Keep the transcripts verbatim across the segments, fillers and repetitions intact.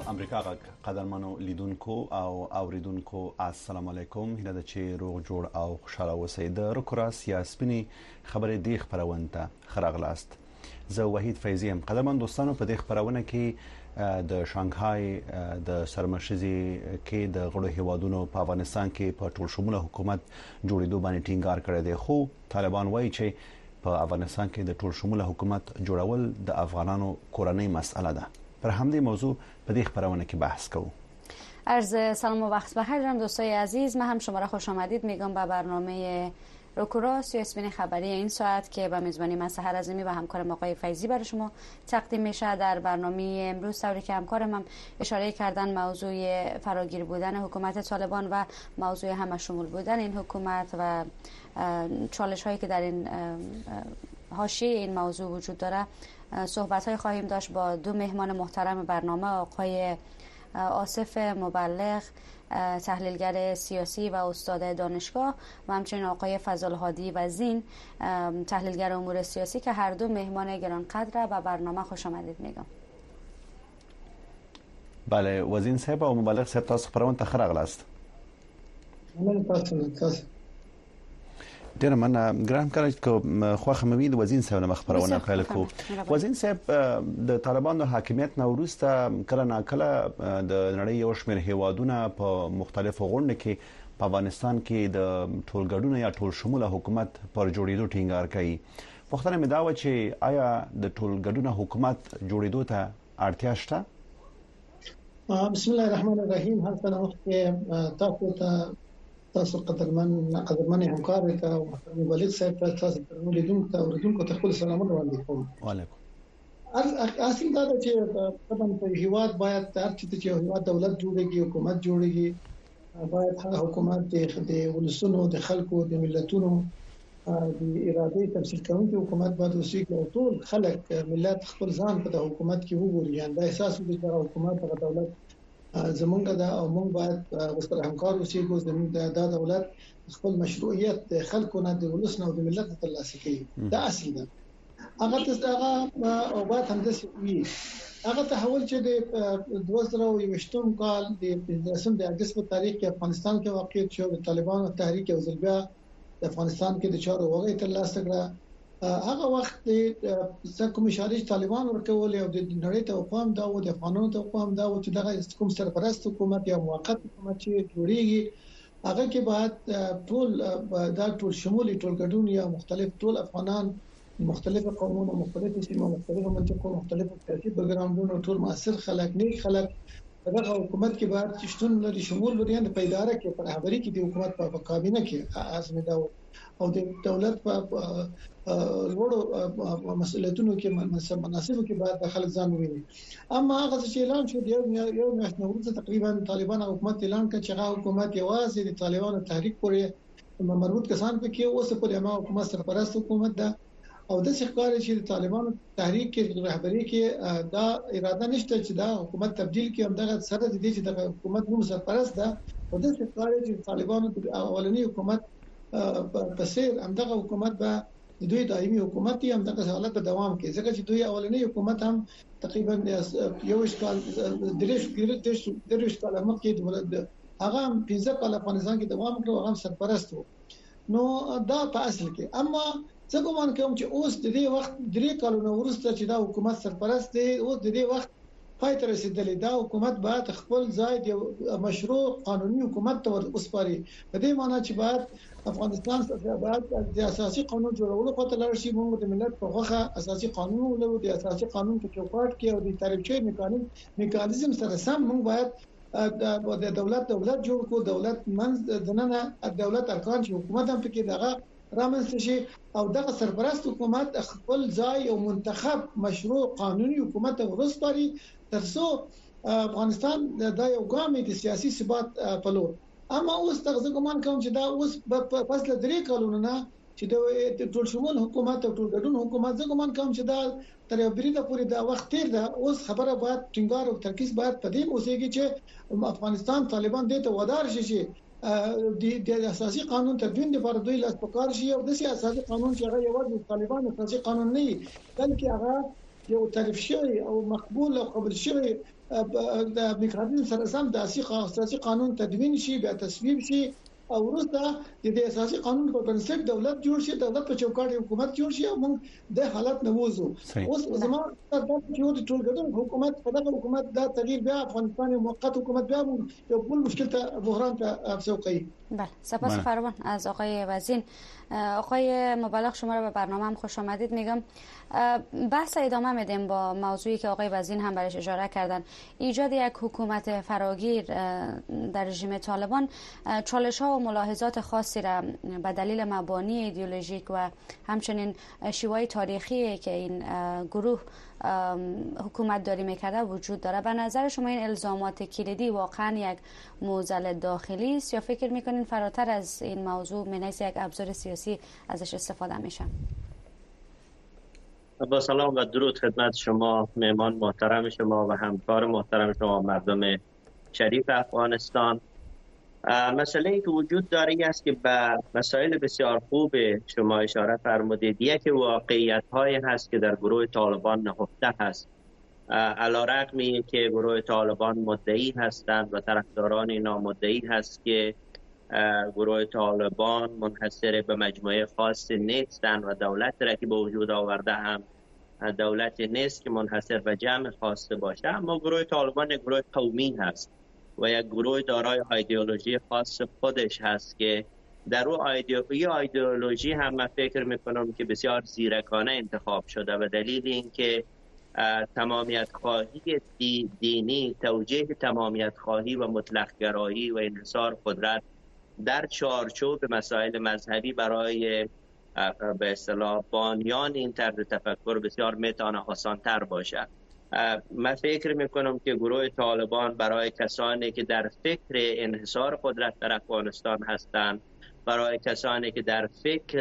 امریکا غږ قدرمنو لیدونکو او اوریدونکو السلام علیکم. هیله ده چې روغ جوړ او خوشاله اوسئ. د روکراس یا سپینی خبرې دی خبرونه ته خراغلاست. زه وحید فیضی ام. قدرمن دوستانو، په دې خبرونه کې د شانګهای د سرمشزي کې د غړو هیوادونو په افغانستان کې په ټول شموله حکومت جوړېدو باندې ټینګار کړی دی، خو طالبان وایي چې په افغانستان کې د ټول شموله حکومت جوړول د افغانانو کورنۍ مسئله ده. پر همدې موضوع په دې خبرونه کې بحث کوو. عرض سلام و وقت بخیر جناب دوستای عزیز. من هم شما را خوش آمدید میگم به برنامه روکراس یا اسپین خبری این ساعت که به میزبانی من سحر عظیمی و همکارم آقای فیضی برای شما تقدیم میشه. در برنامه امروز طوری که همکارم هم اشاره کردن موضوع فراگیر بودن حکومت طالبان و موضوع همه شمول بودن این حکومت و چالش هایی که در این حاشیه این موضوع وجود داره صحبت های خواهیم داشت با دو مهمان محترم برنامه، آقای آصف مبلغ تحلیلگر سیاسی و استاد دانشگاه و همچنین آقای فضل هادی وزین تحلیلگر امور سیاسی که هر دو مهمان گرانقدر و برنامه خوش آمدید میگم. بله، وزین صاحب او مبلغ صاحب تاسو خبرونه ته خراغلاست. من تاسو تاسو ډیر مننه. ګرام کړئ چې خو خموي د وزین صاحب نه خبرونه پیل کو. وزین صاحب، د طالبانو حاکمیت نو وروسته کله نا کله د نړۍ یو شمېر هیوادونه په مختلفو غونډو کې په افغانستان کې د ټولګډون یا ټول شموله حکومت پر جوړېدو ټینګار کوي. پوښتنه مې دا و چې آیا د ټولګډون حکومت جوړېدو ته اړتیا شته؟ بسم الله الرحمن الرحیم. هر کله وخت تاسو ته تاسو قدرمن قدرمن همکار ته او محترم مبلغ صاحب ته تاسو ته لیدونکو ته اوریدونکو ته خپل سلامونه وړاندې کوم. وعلیکم. اصل دا چې طبعا په هیواد باید تر چې چې هیواد دولت جوړيږي، حکومت جوړيږي، باید هغه حکومت د ولسونو د خلکو د ملتونو د اراده تمثيل کوونکی حکومت باید اوسي او ټول خلک ملت خپل ځان په د حکومت کې وګوري. یعنی دا احساس وکړي چې حکومت او دولت زمونږ د او موږ باید وسره همکار اوسو چې زموږ د دولت خپل مشروعیت خلکو نه د ولس نه او د ملت ترلاسه کوي. دا اصل ده. هغه ته هغه او باید هم د وی هغه تحول چې د دوه زره یوویشتم کال د رسم د اگست په تاریخ کې افغانستان کې واقع شو. د طالبانو تحریک او ځلبیا د افغانستان کې د چارو وغه ترلاسه کړه. هغه وخت د کوم اشاره طالبان ورکول او د نړۍ ته قوم دا او د افغانانو ته قوم دا او چې دغه کوم سرپرست حکومت یا موقت حکومت چې جوړیږي هغه کې بعد ټول دا ټول شمولي ټول ګډون یا مختلف ټول افغانان مختلف قومونو مختلف سیمو مختلف منطقو مختلف سیاسي بیکګراوندونو ټول معاصر خلک نیک خلک دغه حکومت کې بعد چې شتون لري شمول لري د پیداره کې پر خبري کې د حکومت په کابینه کې ازمه دا او د دولت په لوړو مسؤلیتونو کې مناسبو کې باید د خلک ځان وویني. اما هغه چې اعلان شو د یو یو میاشت وروسته تقریبا طالبان حکومت اعلان کړ چې هغه حکومت یوازې د طالبانو تحریک پورې مربوط کسان پکې اوس په دغه حکومت سرپرست حکومت ده او د ښکاري چې د طالبانو تحریک کې رهبری کې دا اراده نشته چې دا حکومت تبديل کې همدغه سره د دې چې د حکومت نوم سرپرست ده او د ښکاري چې طالبانو اولنی حکومت په سیر همدغه حکومت به دوی دایمي حکومت هم دغه حالت په دوام کې ځکه چې دوی اولنی حکومت هم تقریبا یو اشکال دریش دریش دریش کال مخکې د ولادت هغه پنځه کال افغانستان کې دوام کړو، هغه سرپرست وو. نو دا په اصل کې اما څه کوم کوم چې اوس د دې وخت درې کالونو وروسته چې دا حکومت سرپرست دی او د دې وخت پای ته رسیدلی دا حکومت باید خپل ځای د مشروع قانوني حکومت ته وسپاري. په دې معنی چې باید افغانستان باید د اساسي قانون جوړولو په تلار شي. موږ د ملت په خوخه اساسي قانون ولرو، د اساسي قانون په چوکاټ کې او د تعریفچې میکانیزم میکانیزم سره سم موږ باید د دولت دولت جوړ کو. دولت منځ دننه دولت ارکان چې حکومت هم پکې دغه رامنځته شي او دغه سرپرست حکومت خپل ځای او منتخب مشروع قانوني حکومت ورسپاري ترڅو افغانستان د یو ګام د سیاسي ثبات په لور. اما اوس تاسو ګمان کوم چې دا اوس په فاصله درې کلونو نه چې د ټول شمول حکومت او ټول ګډون حکومت زه ګمان کوم چې دا تر یو بریده پورې دا وخت تیر ده. اوس خبره باید ټینګار او ترکیز باید په دې اوسېږي چې افغانستان طالبان دې ته ودار شي چې د اساسي قانون تدوین لپاره دوی لاس پکار شي او د اساسي قانون چې هغه یوازې طالبان اساسي قانون نه بلکې هغه یو تعریف شوی او مقبول او قبول شوی د ابن سره سم د اساسي قانون تدوین شي بیا تصویب شي او وروسته د اساسي قانون په بنسټ دولت جوړ شي دولت په چوکاټ حکومت جوړ شي او موږ د حالت نووزو اوس زموږ د ټولګډون حکومت په دغه حکومت دا تغییر بیا افغانستان موقت حکومت بیا یو بل مشکل ته بحران ته افزایش. بله سپاس فراوان از آقای وزین. آقای مبلغ شما را به برنامه هم خوش آمدید میگم. بحث ادامه میدیم با موضوعی که آقای وزین هم برش اشاره کردن، ایجاد یک حکومت فراگیر در رژیم طالبان چالش ها و ملاحظات خاصی را به دلیل مبانی ایدئولوژیک و همچنین شیوه تاریخی که این گروه حکومت داری میکرده وجود داره. به نظر شما این الزامات کلیدی واقعا یک معضل داخلی است یا فکر میکنین فراتر از این موضوع من حیث یک ابزار سیاسی ازش استفاده میشه؟ با سلام و درود خدمت شما مهمان محترم شما و همکار محترم شما مردم شریف افغانستان. مسئله ای که وجود داره است که به مسائل بسیار خوب شما اشاره فرمودید. یک واقعیت های هست که در گروه طالبان نهفته هست، علیرغم که گروه طالبان مدعی هستند و طرفداران اینا مدعی هست که گروه طالبان منحصر به مجموعه خاص نیستند و دولت را که به وجود آورده هم دولت نیست که منحصر به جمع خاص باشه، اما گروه طالبان یک گروه قومی هست و یک گروه دارای ایدئولوژی خاص خودش هست که در او ایدئولوژی هم من فکر میکنم که بسیار زیرکانه انتخاب شده و دلیل این که تمامیت خواهی دینی، توجیه تمامیت خواهی و مطلق گرایی و انحصار قدرت در چارچوب مسائل مذهبی برای به اصطلاح بانیان این طرز تفکر بسیار میتونه آسان‌تر باشه. من فکر میکنم که گروه طالبان برای کسانی که در فکر انحصار قدرت در افغانستان هستند، برای کسانی که در فکر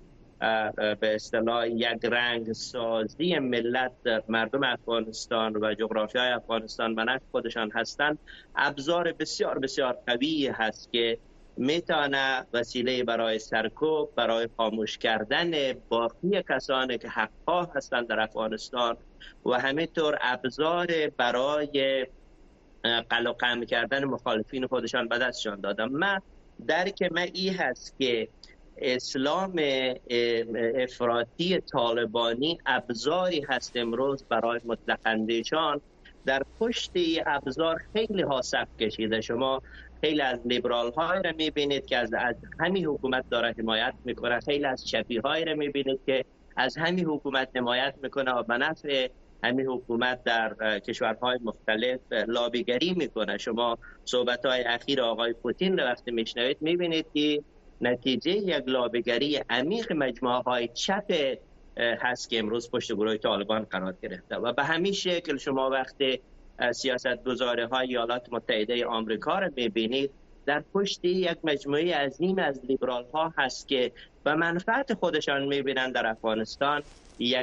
به اصطلاح یک رنگ سازی ملت مردم افغانستان و جغرافیای افغانستان به نفع خودشان هستند، ابزار بسیار بسیار قوی هست که میتونه وسیله برای سرکوب، برای خاموش کردن باقی کسانی که حق‌خواه هستند در افغانستان و همینطور ابزار برای قلع و قمع کردن مخالفین خودشان به دستشان دادن. من درک من این هست که اسلام افراطی طالبانی ابزاری هست امروز برای مطلق اندیشان. در پشت این ابزار خیلی ها صف کشیده. شما خیلی از لیبرال های را میبینید که از, از همین حکومت داره حمایت میکنه، خیلی از چپی های را میبینید که از همین حکومت حمایت میکنه و به نفع همین حکومت در کشورهای مختلف لابیگری میکنه. شما صحبت های اخیر آقای پوتین را وقتی میشنوید میبینید که نتیجه یک لابیگری عمیق مجموعه های چپ هست که امروز پشت گروه طالبان قرار گرفته و به همین شکل شما وقتی سیاست گذاره های ایالات متحده آمریکا را میبینید، در پشت یک مجموعه عظیم از لیبرال ها هست که به منفعت خودشان میبینند در افغانستان یک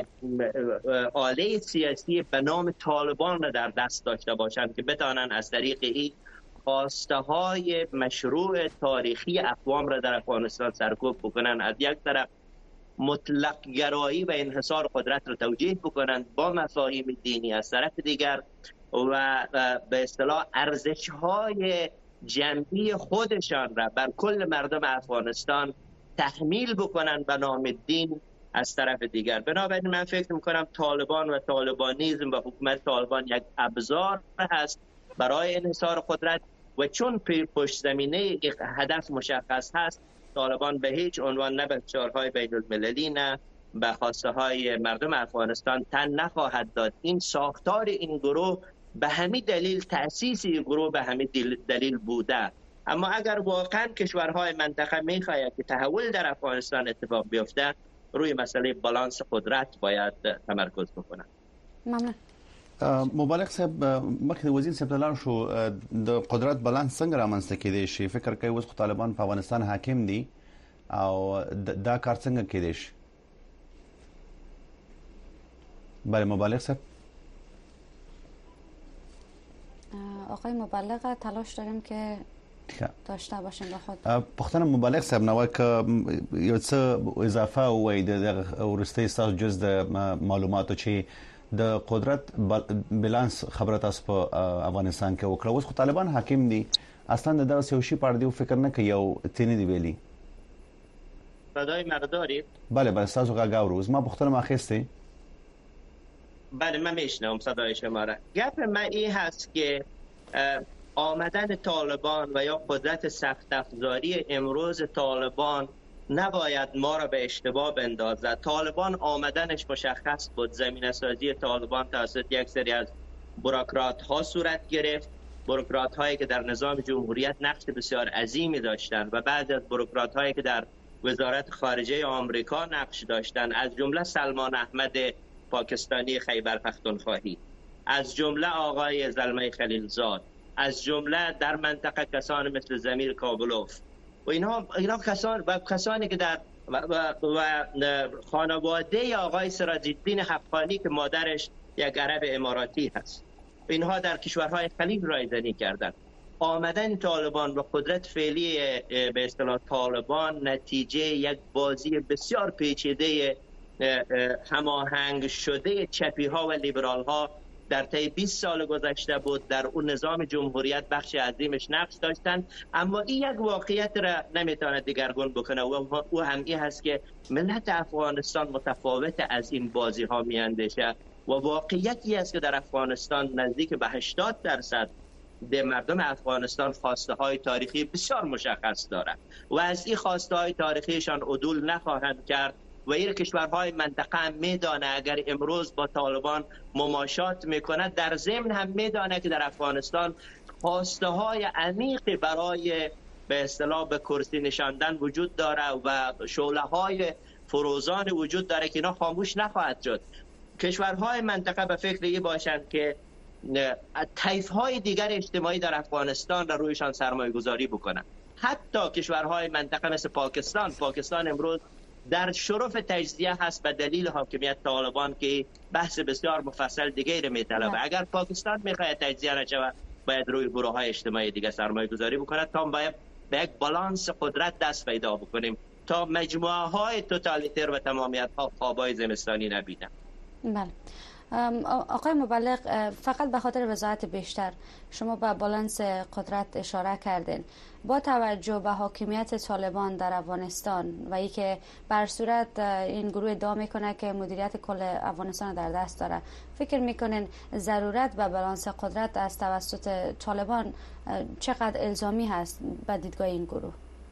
آله سیاسی به نام طالبان را در دست داشته باشند که بتانند از طریق این خواسته های مشروع تاریخی اقوام را در افغانستان سرکوب بکنند. از یک طرف مطلق گرایی و انحصار قدرت را توجیه بکنند با مفاهیم دینی، از طرف دیگر و به اصطلاح ارزش های جمعی خودشان را بر کل مردم افغانستان تحمیل بکنند به نام دین از طرف دیگر. بنابراین من فکر میکنم طالبان و طالبانیزم و حکومت طالبان یک ابزار هست برای انحصار قدرت و چون پشت زمینه هدف مشخص هست، طالبان به هیچ عنوان نه به فشارهای بین المللی نه به خواسته های مردم افغانستان تن نخواهد داد. این ساختار این گروه به همین دلیل، تأسیس این گروه به همین دلیل بوده. اما اگر واقعا کشورهای منطقه میخواهد که تحول در افغانستان اتفاق بیفته، روی مسئله بالانس قدرت باید تمرکز بکنند. ممنون. مبارک صاحب، مخکې وزیر صاحب ته لاړ شو، د قدرت بالانس څنګه رامنځته کېدای شي؟ فکر کوي اوس طالبان په افغانستان حاکم دي او دا کار څنګه کېدای شي؟ بله مبارک صاحب. آقای مبلغ تلاش داریم که داشته باشیم به خود. پښتنه مبلغ صاحب نو که یو څه اضافه وای د ورستي تاسو جز د معلوماتو چې د قدرت بالانس خبره تاسو په افغانستان کې وکړه. اوس خو طالبان حاکم دي، اصلا د داسې یو شی پر دی فکر نه کوي او تینې دی ویلي. صدای مرداری؟ بله بله تاسو غږ اورو. ما پوښتنه ما اخیسته. بله من میشنوم صدای شما را. گپ من این هست که آمدن طالبان و یا قدرت سخت افزاری امروز طالبان نباید ما را به اشتباه بندازد. طالبان آمدنش مشخص بود. زمینه سازی طالبان توسط یک سری از بوروکرات ها صورت گرفت، بوروکرات هایی که در نظام جمهوریت نقش بسیار عظیمی داشتند و بعد از بوروکرات هایی که در وزارت خارجه آمریکا نقش داشتند، از جمله سلمان احمد پاکستانی خیبر پختونخواهی، از جمله آقای زلمه خلیلزاد، از جمله در منطقه کسان مثل زمیر کابلوف و اینها اینا کسان و کسانی که در و, و, و خانواده آقای سراج الدین حقانی که مادرش یک عرب اماراتی هست، اینها در کشورهای خلیج رایزنی کردند. آمدن طالبان و قدرت فعلی به اصطلاح طالبان نتیجه یک بازی بسیار پیچیده هماهنگ شده چپی ها و لیبرال ها در طی بیست سال گذشته بود. در اون نظام جمهوریت بخش عظیمش نقش داشتند، اما این یک واقعیت را نمیتونه دیگرگون بکنه و او هم این هست که ملت افغانستان متفاوت از این بازی ها میاندیشه و واقعیتی است که در افغانستان نزدیک به هشتاد درصد به مردم افغانستان خواسته های تاریخی بسیار مشخص دارند و از این خواسته های تاریخیشان عدول نخواهند کرد و این کشورهای منطقه هم میدانه اگر امروز با طالبان مماشات میکنه، در ضمن هم میدانه که در افغانستان خواسته های عمیقی برای به اصطلاح به کرسی نشاندن وجود داره و شعله های فروزان وجود داره که اینا خاموش نخواهد شد. کشورهای منطقه به فکر این باشند که طیف‌های دیگر اجتماعی در افغانستان را رویشان سرمایه گذاری بکنند. حتی کشورهای منطقه مثل پاکستان پاکستان امروز در شرف تجزیه هست به دلیل حاکمیت طالبان که بحث بسیار مفصل دیگه میطلبه. اگر پاکستان میخواد تجزیه نشه باید روی گروه‌های اجتماعی دیگه سرمایه گذاری بکنه تا باید به یک بالانس قدرت دست پیدا بکنیم تا مجموعه های توتالیتر و تمامیت ها خوابای زمستانی نبینن. بله آقای مبلغ، فقط به خاطر وضاحت بیشتر شما به بالانس قدرت اشاره کردین. با توجه به حاکمیت طالبان در افغانستان و ای که بر صورت این گروه ادعا میکنه که مدیریت کل افغانستان در دست داره، فکر میکنین ضرورت به بالانس قدرت از توسط طالبان چقدر الزامی هست به دیدگاه این گروه؟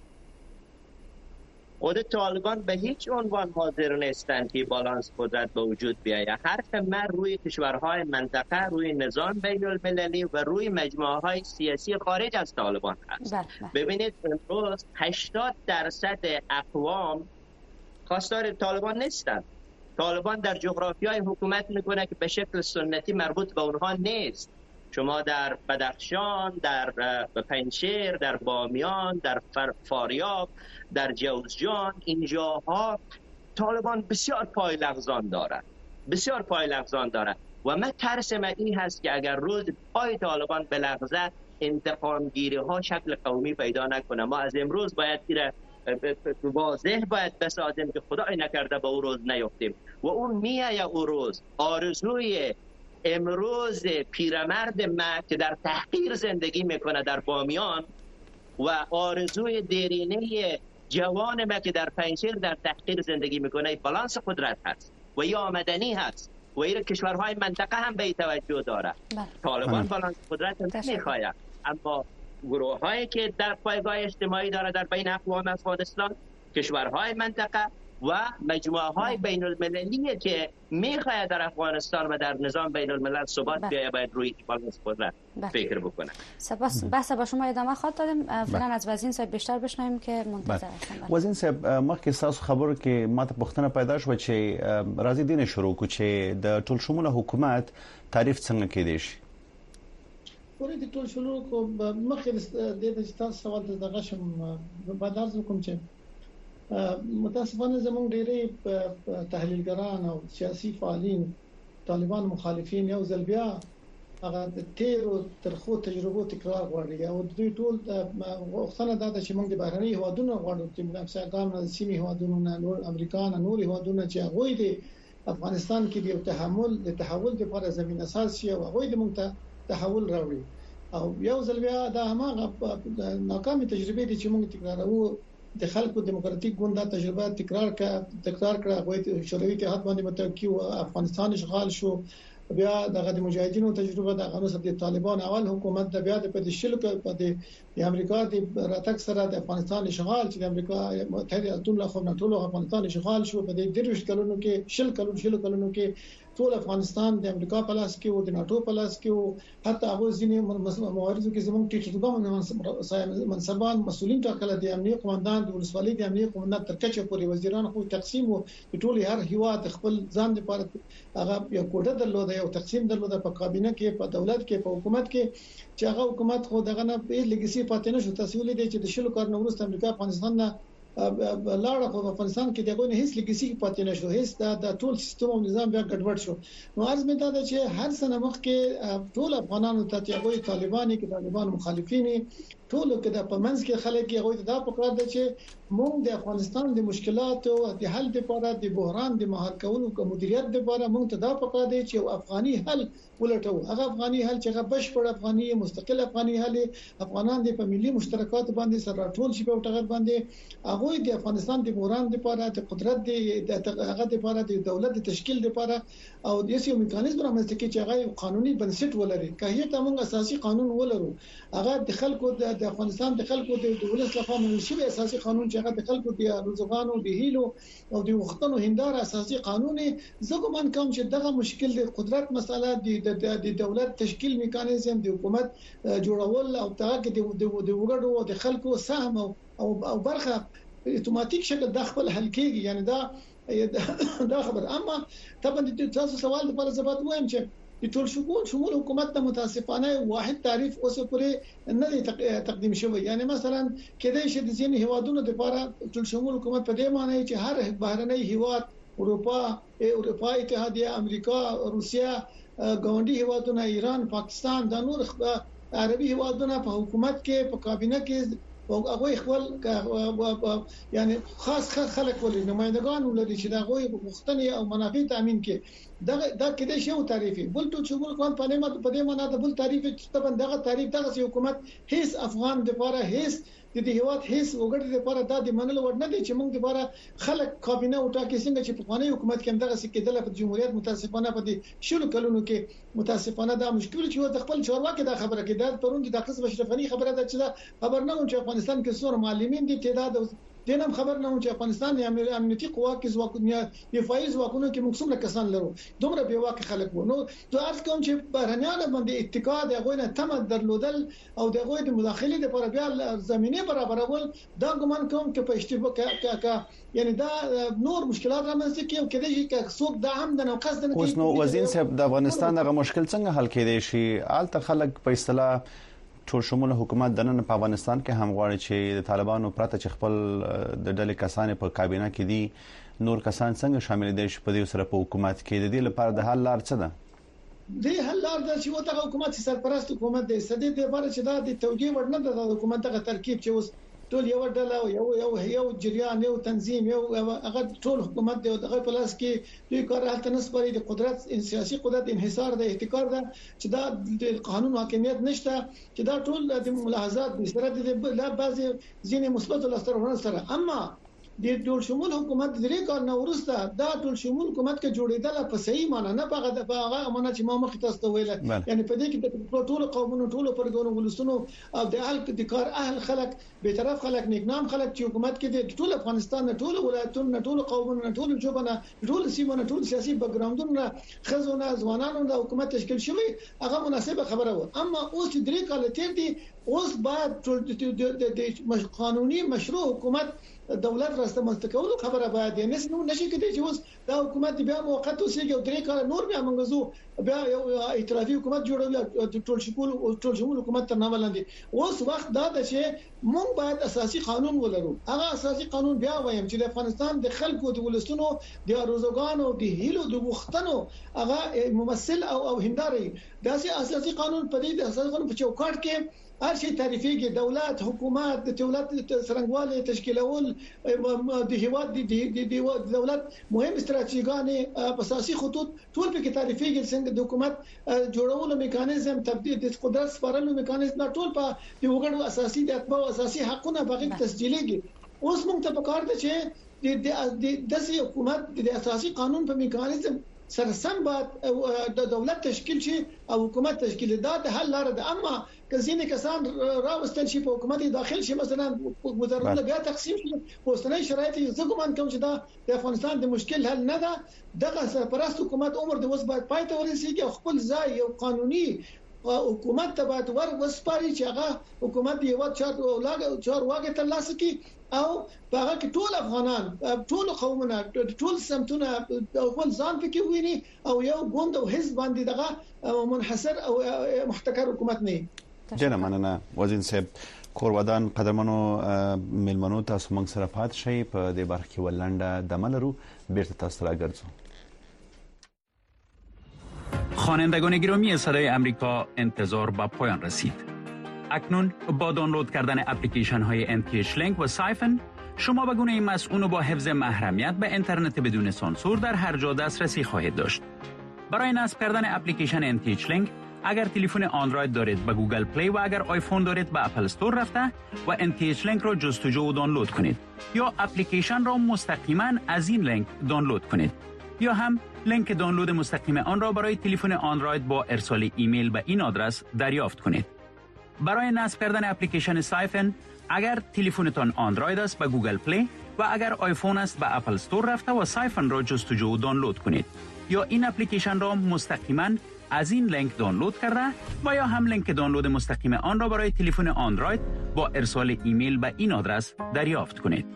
خود طالبان به هیچ عنوان حاضر نیستند که بالانس قدرت به وجود بیاید. حرف من روی کشورهای منطقه، روی نظام بین المللی و روی مجموعه های سیاسی خارج از طالبان هست. ببینید امروز هشتاد درصد اقوام خواستار طالبان نیستند. طالبان در جغرافیای حکومت میکنه که به شکل سنتی مربوط به اونها نیست. شما در بدخشان، در پنجشیر، در بامیان، در فاریاب، در جوزجان، اینجاها طالبان بسیار پای لغزان دارد بسیار پای لغزان دارد و من ترس من این هست که اگر روز پای طالبان بلغزد انتقام گیری ها شکل قومی پیدا نکنه. ما از امروز باید ایره واضح باید بسازیم که خدای نکرده به او روز نیفتیم و اون میایه او روز. آرزوی امروز پیرمرد ما که در تحقیر زندگی میکنه در بامیان و آرزوی دیرینه جوان ما که در پنجشیر در تحقیر زندگی میکنه بالانس قدرت هست و یا آمدنی هست و این کشورهای منطقه هم به توجه داره. طالبان بالانس قدرت نمیخواید، اما گروه هایی که در پایگاه اجتماعی داره در بین اقوام افغانستان، کشورهای منطقه و مجموعه های بین المللی که میخواهد در افغانستان و در نظام بین الملل ثبات بیاید باید روی بالانس قدرت فکر بکنه. سپاس. بحث با شما ادامه خواهد دادیم. فعلا از وزین صاحب بیشتر بشنویم که منتظر هستم. وزین صاحب مخکې تاسو خبرو کې ماته پوښتنه پیدا شو چې راځي دین شروع کو چې د ټول شموله حکومت تعریف څنګه کېدی شي؟ ورته د ټول شموله کو مخکې د دې تاسو سوال دغه شم بعد از کوم چې متاسفانه زموږ ډېری تحلیلګران او سیاسي فعالین طالبان مخالفین یو ځل بیا هغه د تیرو ترخو تجربو تکرار غواړي او دوی ټول غوښتنه ده چې موږ د بهرني هوادونو غواړو چې موږ افغانستان د سیمې هوادونو نه نور امریکا نه نور هوادونو چې هغه دي افغانستان کې د تحمل د تحول لپاره زمين اساس شي او هغه د موږ ته تحول راوړي او یو ځل بیا دا هغه ناکامه تجربه دي چې موږ تکرارو د خلکو دیموکراتیک ګوند دا تجربه تکرار کړه تکرار کړه غوښتي شوروي اتحاد باندې متکی او افغانستان اشغال شو بیا دغه د مجاهدینو تجربه د غنو سره د طالبان اول حکومت د بیا د پدشل په د امریکا د راتګ سره د افغانستان اشغال چې د امریکا متحده ایالاتو له خوا ټول افغانستان اشغال شو په د دروش کلونو کې شل کلونو شل کلونو کې ټول افغانستان د امریکا په لاس کې او د ناتو په لاس کې او حتی هغه ځینې مواردو کې زموږ ټیټرګان منصبان مسولین ټاکل دي امنیت قومندان د ولسوالۍ د امنیت قومندان تر کچه پورې وزیران خو تقسیم او ټول هر هیواد خپل ځان لپاره هغه یو کوډه درلوده او تقسیم درلوده په کابینه کې په دولت کې په حکومت کې چې هغه حکومت خو دغه نه په لګسي پاتې نشو تاسو ولې دي چې د شلو کارنو وروسته امریکا افغانستان نه لاړه په افغانستان کې دغه نه هیڅ لګسي پاتې نشو هیڅ د ټول سیستم او نظام بیا ګډوډ شو نو عرض مې دا چې هر سنه مخ کې ټول افغانانو ته چې هغه طالبان کې طالبان مخالفین ټول کې د پمنځ کې خلک کې هغه دا پکړه دي چې موږ د افغانستان د مشکلاتو د حل لپاره د بحران د مهار کولو او مدیریت لپاره موږ ته دا پکړه دي چې افغاني حل ولټو هغه افغاني حل چې هغه بشپړ افغاني مستقل افغاني حل افغانان د ملي مشترکات باندې سره ټول شي په ټغر باندې هغه د افغانستان د بحران لپاره د قدرت د هغه لپاره د دولت د تشکیل لپاره او د یو میکانیزم رامنځته کې چې هغه قانوني بنسټ ولري که هیڅ موږ اساسي قانون ولرو هغه د خلکو د افغانستان د خلکو د دولت لخوا منشي اساسي قانون چې هغه د خلکو د روزګانو د هیلو او د وختونو هندار اساسي قانون زګو من کوم چې دغه مشکل د قدرت مسله د دولت تشکیل میکانیزم د حکومت جوړول او تاګه د وګړو د خلکو سهم او برخه اتوماتیک شکل د خپل حل کېږي یعنی دا دا خبر اما طبعا د تاسو سوال لپاره زبات وایم چې د ټول شمول شمول حکومت ته متاسفانه واحد تعریف اوس پورې نه دی تقدیم شوی یعنی مثلا کله چې د ځینې هیوادونو لپاره ټول شمول حکومت په دې معنی چې هر بهرنۍ هیواد اروپا اروپا اتحادیه امریکا روسیا ګاونډي هیوادونه ایران پاکستان د نور عربي هیوادونو په حکومت کې په کابینه کې او هغه خپل یعنی خاص خلک ولې نمائندگان ولري چې دا غوي غوښتنې او منافع تامین کې دا دا کېدای شي او تعریفي بل ټول شمول کوم په نعمت په دې معنا د بل تعریف چې تبن دغه تعریف دغه حکومت هیڅ افغان د لپاره هیڅ د دې هیواد هیڅ وګړي لپاره دا د منلو وړ نه دي چې موږ لپاره خلک کابینه او ټاکي څنګه چې په قانوني حکومت کې هم دغه سکیدل په جمهوریت متاسفانه په دې شلو کلونو کې متاسفانه دا مشکل چې د خپل چارواکي دا خبره کې دا پروند د قسم اشرفنی خبره ده چې خبر نه و چې افغانستان کې څور معلمین دي تعداد دینم خبر نه و چې افغانستان د امنیتي قواو کې ځواکونه دفاعي ځواکونه کې موږ کسان لرو دومره به واقع خلک وو نو دا ارز کوم چې بهرنیان باندې اتکا د غوینه تم درلودل او د غوې د مداخله لپاره بیا زمينه برابرول دا ګمان کوم چې په اشتباه کې یعنی دا نور مشکلات رامنځته کوي کله چې څوک دا هم د نو قصد نه اوس نو وزیر صاحب د افغانستان دغه مشکل څنګه حل کېدای شي آلته خلک په اصطلاح ټول شمول حکومت د نن په افغانستان کې هم غواړي چې د طالبانو پرته چې خپل د ډلې کسان په کابینه کې دي نور کسان څنګه شامل دي چې په دې سره په حکومت کې د دې لپاره د حل لار څه ده د حل لار د چې وته حکومت سرپرست حکومت د سدې د لپاره چې دا د توجیه ورنه د حکومت دغه ترکیب چې اوس ټول یو ډله یو یو یو جریان یو تنظیم یو هغه ټول حکومت دی دغه پلاس کې دوی کار حالت نسبري د قدرت سیاسي قدرت انحصار د احتکار ده چې دا د قانون حاکمیت نشته چې دا ټول د ملاحظات د سره د لا بعضي ځینې مثبت لاسته سره اما د ټول شمول حکومت د دې کار نه ورسته دا ټول شمول حکومت کې جوړېدل په صحیح معنی نه په هغه امانه چې ما مخ تاسو ته ویل یعنی په دې کې د ټول قومونو ټول پرګونو ولسونو او د اهل د کار اهل خلک به طرف خلک نیکنام خلک چې حکومت کې د ټول افغانستان ټول ولایتونو ټول قومونو ټول جوبنه ټول سیمونه ټول سیاسي بیک ګراوندونه خزونه ځوانانو د حکومت تشکیل شوی هغه مناسبه خبره و اما اوس درې کال تیر دي اوس بعد د قانوني مشروع حکومت دولت راسته مستقول خبره باید نه نو نشي کېدای چې اوس دا حکومت بیا موقت اوسېږي او درې کال نور بیا موږ بیا یو ائتلافي حکومت جوړول ټول شمول ټول شمول حکومت تر نامه لاندې اوس وخت دا ده چې موږ باید اساسي قانون ولرو هغه اساسي قانون بیا وایم چې د افغانستان د خلکو د ولستونو د روزګانو د هیلو د وختونو هغه ممثل او او هنداري دا سي اساسي قانون په دې د اساسي قانون په چوکاټ کې هر شي تعريفي دولات حکومت دولت سرنګوالي تشکیلول د هیواد د دولت مهم استراتیژیګان اساسي خطوط ټول په کې تعريفي څنګه د حکومت جوړولو میکانیزم تبدیل د قدرت سپارلو میکانیزم ټول په د وګړو اساسي د اتباع اساسي حقونه بغیر تسجیلېږي. اوس موږ ته پکار دي چې د داسې حکومت د اساسي قانون په میکانیزم سره سم باید د دولت تشکیل شي او حکومت تشکیل ده د حل لاره ده. اما کزینه کسان راوستل شي په حکومت داخل شي مثلا وزارتونه بیا تقسیم شي اوسنۍ شرایط زه ګومان کوم چې دا د افغانستان د مشکل حل نه ده. دغه سرپرست حکومت عمر د وس باید پای ته ورسیږي او خپل ځای یو قانوني حکومت ته باید ور وسپاري چې هغه حکومت یو چار ولاګ چار واګه ترلاسه کی او هغه کې ټول افغانان ټول قومونه ټول سمتونه خپل ځان پکې ویني او یو ګوند او حزب باندې دغه منحصر او محتکر حکومت نه. جنه مننه وزین صاحب کورودان قدرمنو ملمنو تاسو موږ سره پات شي په دې برخه کې ولنډه د ملرو بیرته تاسو راګرځو. خوانندگان گرامی صدای امریکا انتظار به پایان رسید. اکنون با دانلود کردن اپلیکیشن های ان تی اچ لینک و سایفن شما به گونه مسئول و با حفظ محرمیت به اینترنت بدون سانسور در هر جا دسترسی خواهید داشت. برای نصب کردن اپلیکیشن ان تی اچ لینک اگر تلفن اندروید دارید به گوگل پلی و اگر آیفون دارید به اپل استور رفته و ان تی اچ لینک را جستجو و دانلود کنید یا اپلیکیشن را مستقیما از این لینک دانلود کنید یا هم لینک دانلود مستقیم آن را برای تلفن اندروید با ارسال ایمیل به این آدرس دریافت کنید. برای نصب کردن اپلیکیشن سایفن اگر تلفنتان اندروید است به گوگل پلی و اگر آیفون است به اپل استور رفته و سایفن را جستجو و دانلود کنید یا این اپلیکیشن را مستقیما از این لینک دانلود کرده و یا هم لینک دانلود مستقیم آن را برای تلفن اندروید با ارسال ایمیل به این آدرس دریافت کنید.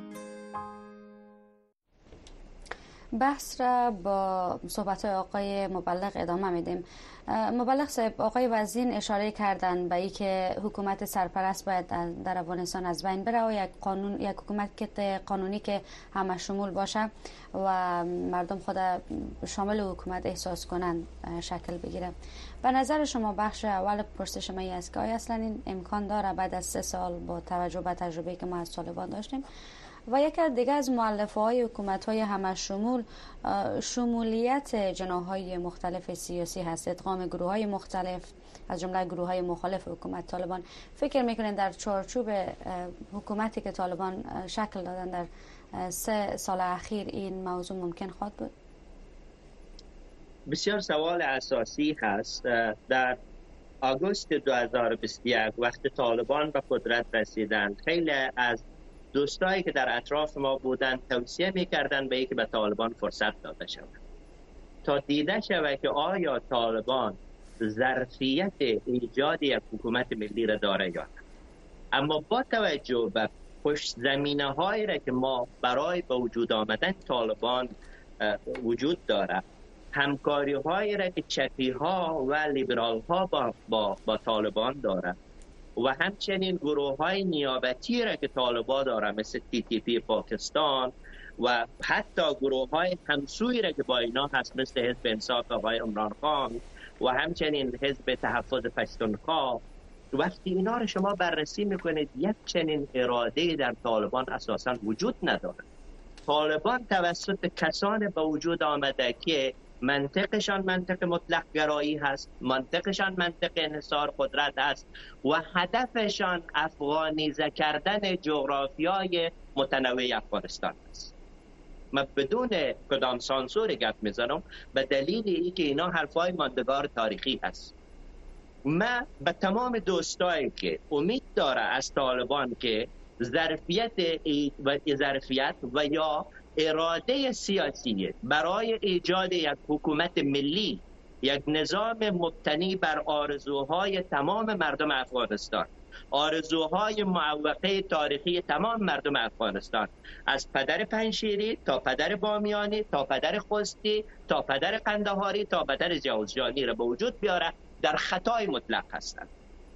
بحث را با صحبت آقای مبلغ ادامه میدیم. مبلغ صاحب، آقای وزین اشاره کردن به اینکه حکومت سرپرست باید در افغانستان از بین بره و یک قانون یک حکومت که قانونی که همه شمول باشه و مردم خود شامل حکومت احساس کنند شکل بگیره. به نظر شما بخش اول پرسش من است که آیا اصلا این امکان داره بعد از سه سال با توجه به تجربه‌ای که ما از طالبان داشتیم؟ و یکی دیگه از مؤلفه‌های حکومت‌های همه شمول شمولیت جناح‌های مختلف سیاسی هست، ادغام گروه‌های مختلف از جمله گروه‌های مخالف حکومت طالبان. فکر می‌کنید در چارچوب حکومتی که طالبان شکل دادن در سه سال اخیر این موضوع ممکن خواهد بود؟ بسیار سوال اساسی هست. در آگوست دو هزار و بیست و یک وقتی طالبان به قدرت رسیدند، خیلی از دوستایی که در اطراف ما بودند توصیه می‌کردند به اینکه به طالبان فرصت داده شود تا دیده شود که آیا طالبان ظرفیت ایجاد یک حکومت ملی را داره یا نه. اما با توجه به پشت زمینه‌هایی را که ما برای به وجود آمدن طالبان وجود داره، همکاری‌هایی را که چپی‌ها و لیبرال‌ها با, با, با طالبان داره و همچنین گروه های نیابتی را که طالبان داره مثل تی تی پی پاکستان و حتی گروه های همسوی را که با اینا هست مثل حزب انصاف آقای عمران خان و همچنین حزب تحفظ پشتونخوا. وقتی اینا را شما بررسی میکنید یک چنین اراده در طالبان اساسا وجود نداره. طالبان توسط کسان به وجود آمده که منطقشان منطق مطلق گرایی هست، منطقشان منطق انحصار قدرت است و هدفشان افغانیزه کردن جغرافیای متنوع افغانستان است. من بدون کدام سانسور گپ میزنم به دلیل اینکه اینا حرفای ماندگار تاریخی هست. من به تمام دوستایی که امید داره از طالبان که ظرفیت و ظرفیت و یا اراده سیاسی برای ایجاد یک حکومت ملی، یک نظام مبتنی بر آرزوهای تمام مردم افغانستان، آرزوهای معوقه تاریخی تمام مردم افغانستان، از پدر پنشیری تا پدر بامیانی تا پدر خوستی تا پدر قندهاری تا پدر جوزجانی را به وجود بیاره، در خطای مطلق هستند.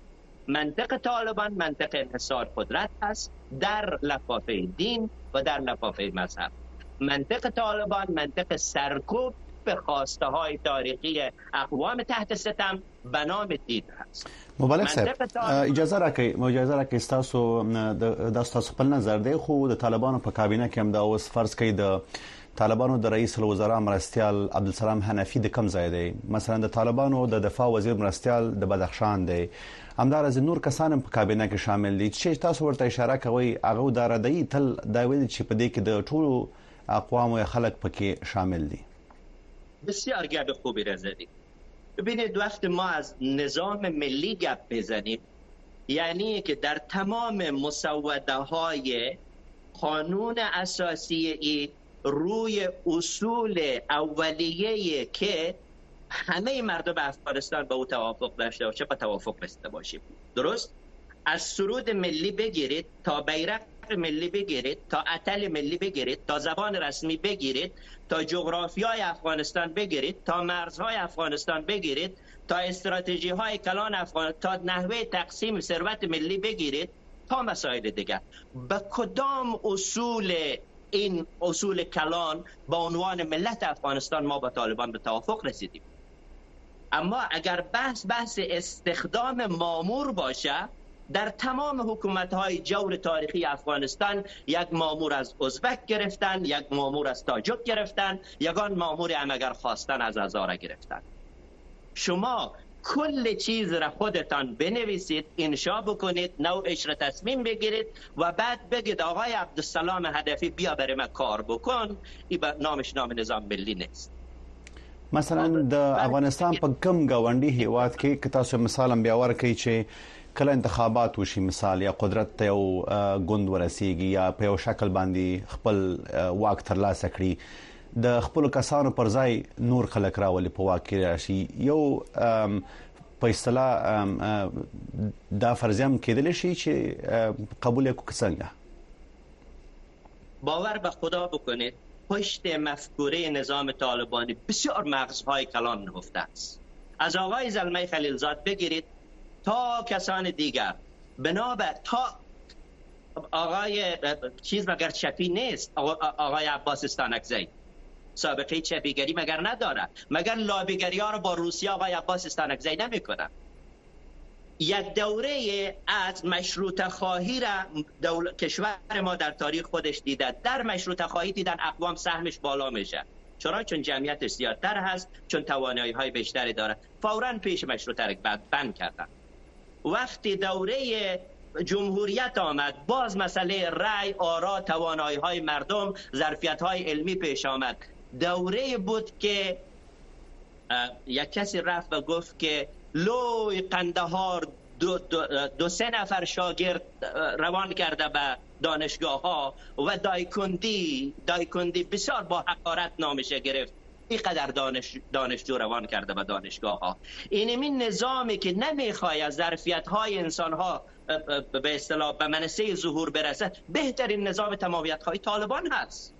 منطق طالبان منطق انحصار قدرت است در لفافه دین و در لفافه مذهب. منطق طالبان منطق سرکوب به خواسته های تاریخی اقوام تحت ستم به نام دین هست. مبارک صاحب اجازه راکړئ اجازه راکړئ تاسو د تاسو خپل نظر دی خو د طالبانو په کابینه کې هم دا اوس فرض کړئ د طالبانو د رئیس الوزرا مرستيال عبدالسلام حنفي د کم ځای دی، مثلا د طالبانو د دفاع وزیر مرستيال د بدخشان دی، همدارز نور کسان په کابینه کې شامل دي چې تاسو ورته اشاره کوي هغه د ردی تل دا ویل چې په دې کې د ټولو اقوام او خلک پکې شامل دي. بسیار گپ خوبی را زدید. ببینید وقتی ما از نظام ملی گپ بزنیم یعنی که در تمام مسوده های قانون اساسی ای روی اصول اولیه‌ای که همه مردم افغانستان به او توافق داشته باشه با توافق رسیده باشیم. درست؟ از سرود ملی بگیرید تا بیرق ملی بگیرید تا اتل ملی بگیرید تا زبان رسمی بگیرید تا جغرافیای افغانستان بگیرید تا مرزهای افغانستان بگیرید تا استراتژی های کلان افغانستان تا نحوه تقسیم ثروت ملی بگیرید تا مسائل دیگر. به کدام اصول این اصول کلان با عنوان ملت افغانستان ما با طالبان به توافق رسیدیم؟ اما اگر بحث بحث استخدام مامور باشه، در تمام حکومت‌های جور تاریخی افغانستان یک مامور از ازبک گرفتن، یک مامور از تاجک گرفتن، یگان مامور هم اگر خواستن از هزاره گرفتن. شما کل چیز را خودتان بنویسید، انشا بکنید، نوعش را تصمیم بگیرید و بعد بگید آقای عبدالسلام حنفی بیا برای من کار بکن. این نامش نام نظام ملی نیست. مثلا د افغانستان په کم گاونډي هیواد کې که تاسو مثال بیا ورکړئ چې کله انتخابات وشي، مثال یا قدرت ته یو ګوند ورسیږي یا په یو شکل باندې خپل واک ترلاسه کړي، د خپل کسانو پر ځای نور خلک راولي په واک کې راشي، یو په اصطلاح دا فرضیه کېدلی شي چې قبول یې څنګه؟ باور به خدا بکنید پشت مفکوره نظام طالبانی بسیار مغزهای کلان نهفته است. از آقای زلمه خلیلزاد بگیرید تا کسان دیگر، بنابر تا آقای چیز مگر چپی نیست، آقای عباس استانکزی سابقه چپیگری مگر نداره؟ مگر لابیگری ها رو با روسیه آقای عباس استانکزی نمی کنن؟ یک دوره از مشروط خواهی را دول... کشور ما در تاریخ خودش دیده. در مشروط خواهی دیدن اقوام سهمش بالا میشه. چرا؟ چون جمعیتش زیادتر هست، چون توانایی های بیشتری داره. فوراً پیش مشروط را بند کردن. وقتی دوره جمهوریت آمد، باز مسئله رأی، آرا، توانایی های مردم، ظرفیت های علمی پیش آمد. دوره بود که یک کسی رفت و گفت که لوی قندهار دو, دو, دو سه نفر شاگرد روان کرده به دانشگاه ها و دایکندی دایکندی بسیار با حقارت نامش گرفت. اینقدر دانش دانشجو روان کرده به دانشگاه ها. این این نظامی که نمیخواد از ظرفیت های انسان ها به اصطلاح به منصه ظهور برسه، بهترین نظام تمامیت های طالبان هست.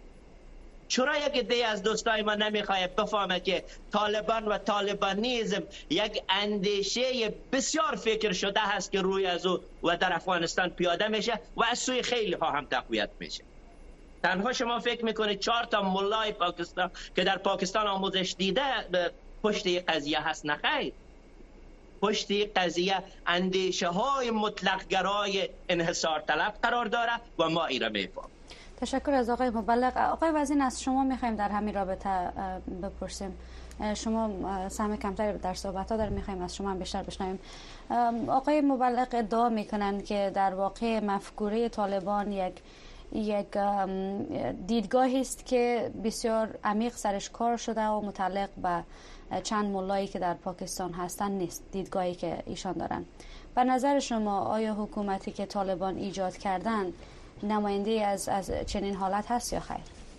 چرا یک عده از دوستای ما نمیخواد بفهمه که طالبان و طالبانیزم یک اندیشه بسیار فکر شده هست که روی از او و در افغانستان پیاده میشه و از سوی خیلی ها هم تقویت میشه. تنها شما فکر میکنید چهار تا مولای پاکستان که در پاکستان آموزش دیده پشت این قضیه هست؟ نخیر. پشت این قضیه اندیشه های مطلق گرای انحصار طلب قرار داره و ما این را میفهمیم. تشکر از آقای مبلغ. آقای وزیر، از شما میخوایم در همین رابطه بپرسیم. شما سهم کمتری در صحبت ها داریم، میخوایم از شما هم بیشتر بشنویم. آقای مبلغ ادعا میکنن که در واقع مفکوره طالبان یک یک دیدگاهی است که بسیار عمیق سرش کار شده و متعلق به چند مولایی که در پاکستان هستن نیست، دیدگاهی که ایشان دارن. به نظر شما آیا حکومتی که طالبان ایجاد کردن نماینده از از چنین حالت هست یا خیر؟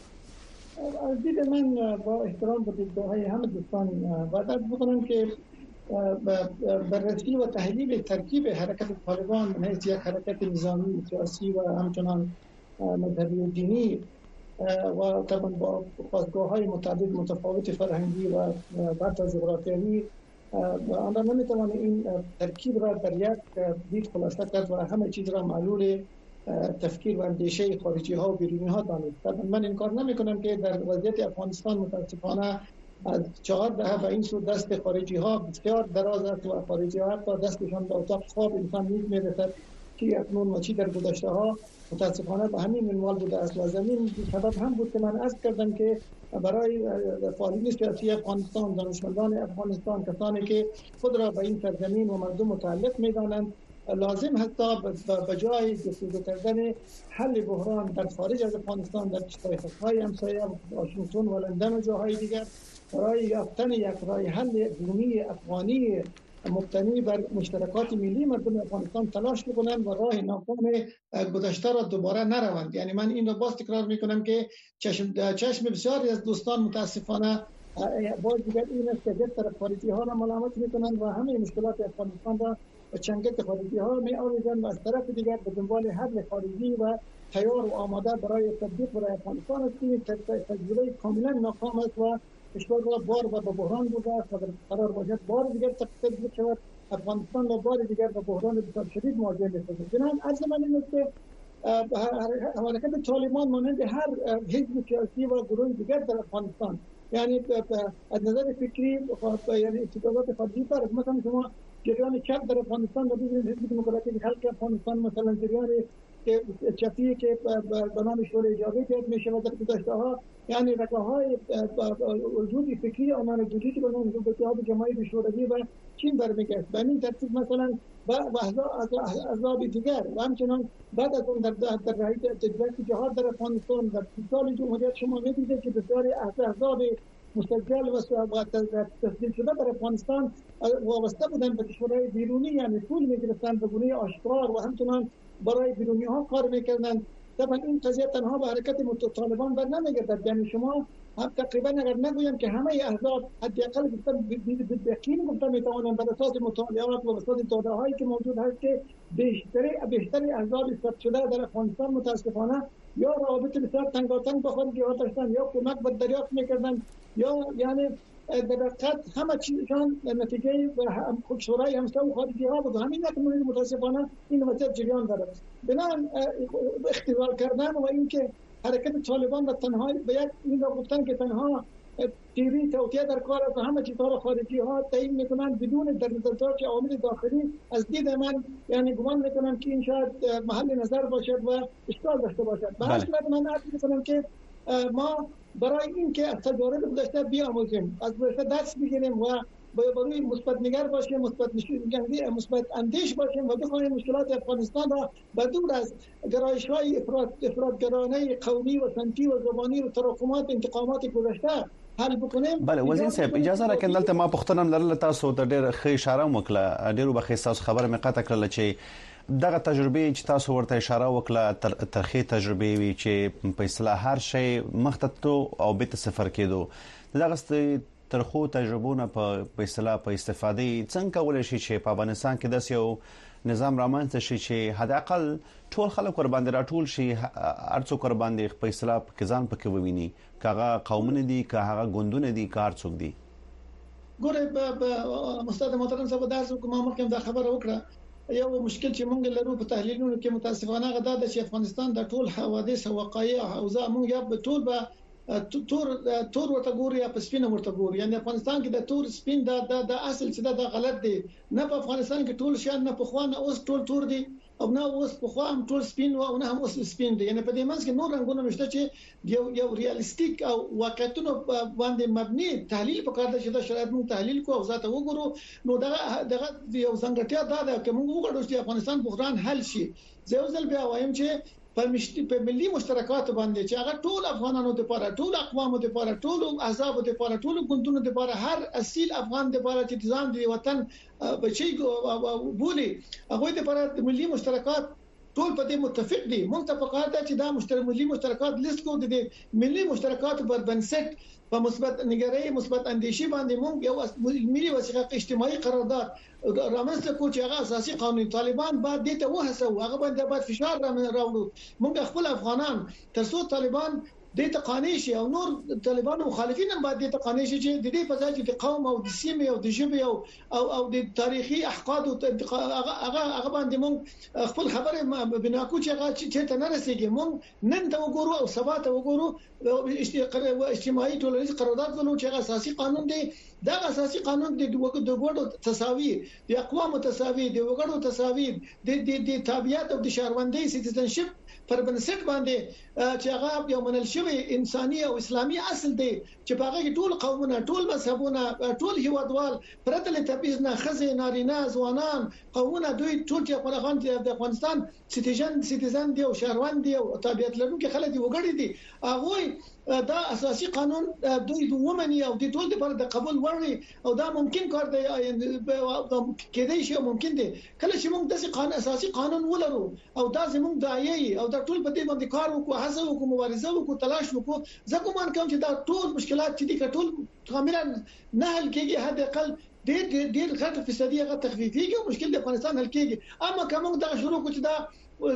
از دید من با احترام به دیدگاه‌های همه دوستان وعده بکنم که بررسی و تحلیل ترکیب حرکت طالبان من حیث یک حرکت نظامی، سیاسی و همچنان مذهبی و دینی و طبعا با خواستگاه‌های متعدد متفاوت فرهنگی و حتی جغرافیایی، آن را نمی‌توان این ترکیب را در یک دید خلاصه کرد و همه چیز را معلول تفکیر و اندیشه خارجی ها و بیرونی ها دانست. من انکار نمی کنم که در وضعیت افغانستان متاسفانه از چهار دهه به این سو دست خارجی ها بسیار دراز است و خارجی ها حتی دستشان به اتاق خواب انسان می‌رسد که اکنون و چی در گذشته ها متاسفانه به همین منوال بوده است و زمین سبب هم بود که من عرض کردم که برای فعالین سیاسی افغانستان، دانشمندان افغانستان، کسانی که خود را به این سرزمین و مردم متعلق می‌دانند، لازم حتی به جای گفتگو کردن حل بحران در خارج از افغانستان در پایتخت‌های همسایه واشنگتن و لندن و جاهای دیگر برای یافتن یک راه حل عمومی افغانی مبتنی بر مشترکات ملی مردم افغانستان تلاش بکنند و راه ناکام گذشته را دوباره نروند. یعنی من این را باز تکرار میکنم که چشم چشم بسیاری از دوستان متاسفانه باز دیگر این است که در طرف خارجی ها را ملامت میکنند و همه مشکلات افغانستان را به چنگت خارجی ها می آویزند و از طرف دیگر به دنبال حل خارجی و تیار و آماده برای تطبیق برای افغانستان است که تجربه کاملا ناکام است و کشور را بار و به بحران برده است و قرار باشد بار دیگر تطبیق شود، افغانستان را بار دیگر به بحران بسیار شدید مواجه می‌شود. بنابراین عرض من این است که حرکت طالبان مانند هر حزب سیاسی و گروه دیگر در افغانستان، یعنی از نظر فکری یعنی استفاده خارجی پر مثلا شما جریان چپ در افغانستان و ببینید حزب دموکراتیک خلق افغانستان مثلا جریان چپی که به نام شورای ایجابی که میشه و در گذشته ها یعنی رکاهای وجود فکری آنان وجودی که به نام اتحاد جماهیر شوروی و چین برمیگشت به این ترتیب مثلا و احزاب دیگر و همچنان بعد از اون در در راه تجربه جهاد در افغانستان در سال جمهوریت شما می‌دیدید که بسیاری احزاب مستقل و تسلیم شده در افغانستان وابسته بودند به کشورهای بیرونی، یعنی پول می‌گرفتند به گونه آشکار و همچنان برای بیرونی ها کار می‌کردند. طبعا این قضیه تنها به حرکت طالبان بر نمیگردد، یعنی شما هم تقریبا اگر نگویم که همه احزاب حداقل گفتم یقین گفتم میتوانند بر اساس مطالعات و بر اساس داده‌هایی که موجود هست که بیشتری بیشتری احزاب ثبت شده در افغانستان متاسفانه یا روابط بسیار تنگاتنگ با خارجی‌ها داشتند یا کمک به دریافت می‌کردند یا یعنی در حقیقت همه چیزشان نتیجه شورای همسایه و خارجی ها بود. همین که متاسفانه این وضعیت جریان دارد. بنابراین اختزال کردن و اینکه حرکت طالبان را تنها به یک این را گفتن که تنها تیری توطئه در کار است و همه چیزها را خارجی ها تعیین میکنند بدون در نظر داشت عوامل داخلی، از دید من یعنی گمان میکنم که این شاید محل نظر باشد و اشکال داشته باشد. به هر صورت من عرض میکنم که ما برای اینکه از تجارب گذشته بیاموزیم، از گذشته درس بگیریم و برای مثبت نگر باشیم، مثبت نشونگی مثبت اندیش باشیم و بخواهیم مشکلات افغانستان را به دور از گرایش‌های افراط افراطگرانه قومی و سمتی و زبانی و تراکمات انتقامات گذشته حل بکنیم. بله وزیر صاحب اجازه راکړئ دلته ما پوښتنه لرله تاسو ته ډېر ښه اشاره وکړه، ډېر وبخښئ تاسو خبره مې قطع کړله چې دغه تجربه چې تاسو ورته اشاره وکړه ترخی تجربه وی چې په اصطلاح هر شی مخته او به صفر کېدو دغه ترخو تجربونه په اصطلاح په استفاده څنګه کولای شي چې په افغانستان کې داس یو نظام رامنځته شي چې حداقل ټول خلک ور باندې راټول شي، ارڅو کور باندې په اصطلاح کې ځان پکې وویني، کاغه قومونه دي کاغه ګوندونه دي کار څوک دي. ګوره په مستند محترم صاحب درس کوم ما کوم دا خبره وکړه یو مشکل چې مونږ لرو په تحلیلونو کې متاسفانه غدا د افغانستان د ټول حوادث او وقایع اوضاع مونږ یا په ټول به تور تور ورته ګوري یا په سپین ورته ګوري، یعنی افغانستان کې د تور سپین د د اصل چې دا غلط دی، نه په افغانستان کې ټول شان نه په خوانه اوس ټول تور دي او نه اوس په خوا هم ټول سپین او نه هم اوس سپین دي، یعنی په دې منځ کې نور رنگونه مشته چې یو یو ریالیستیک او واقعیتونو باندې مبني تحلیل پکار دی چې دا شرایط مون تحلیل کو او ذات وګورو. نو دا دغه یو څنګه دا ده چې موږ وګورو چې افغانستان بحران حل شي. زه یو ځل بیا وایم چې په ملي مشترکات باندې چې هغه ټول افغانانو لپاره، ټول اقوامو لپاره، ټول احزاب لپاره، ټول ګوندونو لپاره، هر اصیل افغان لپاره چې ځان دی وطن بچي بولی هغه لپاره ملي مشترکات ټول په دې متفق دي. متفقات ده چې دا مشترک ملي مشترکات لیست کو دي ملي مشترکات پر بنسټ په مثبت نگرۍ مثبت اندیشي باندې موږ یو ملي وثیقه اجتماعي قرارداد رامنځته کو چې هغه اساسي قانون طالبان بعد دې ته وهڅو هغه باندې بعد فشار راوړو. موږ خپل افغانان تر څو طالبان د تقانیش او نور طالبان مخالفین هم باید د تقانیش چې د دې په ځای چې د قوم او د سیمې او د ژبې او او او د تاریخي احقاد او هغه هغه باندې مونږ خپل خبره بناکو چې هغه چې ته نه رسیږي مونږ نن ته وګورو او سبا ته وګورو اجتماعي ټولنیز قرارداد ولو چې اساسي قانون دی دا اساسي قانون د وګړو تساوي د اقوام تساوي د وګړو تساوي د د تابعیت او د شهروندۍ سټیزنشپ پر بنسټ باندې چې هغه یو منل شوی انساني او اسلامي اصل دی چې په هغه کې ټول قومونه ټول مذهبونه ټول هیوادوال پرته له تبعیض نه خزه نارینه ځوانان قومونه دوی ټول چې د افغانستان سټیزن سټیزن دی او شهروند دی او تابعیت لرونکي خلک دی وګړي دي هغه دا اساسي قانون دوی د ومني او د ټول لپاره د قبول وړي او دا ممکن کار دی کېدای شي ممکن دی کله چې موږ د قانون اساسي قانون ولرو او دا زموږ دایي او دا ټول په دې باندې کار وکړو هڅه وکړو مبارزه وکړو تلاش وکړو زه کوم کوم چې دا ټول مشکلات چې دي ټول کاملا نه حل کېږي حد اقل ډېر ډېر غټ فیصدي هغه تخفیفيږي او مشکل د افغانستان حل کېږي اما کوم دا شروع کوي چې دا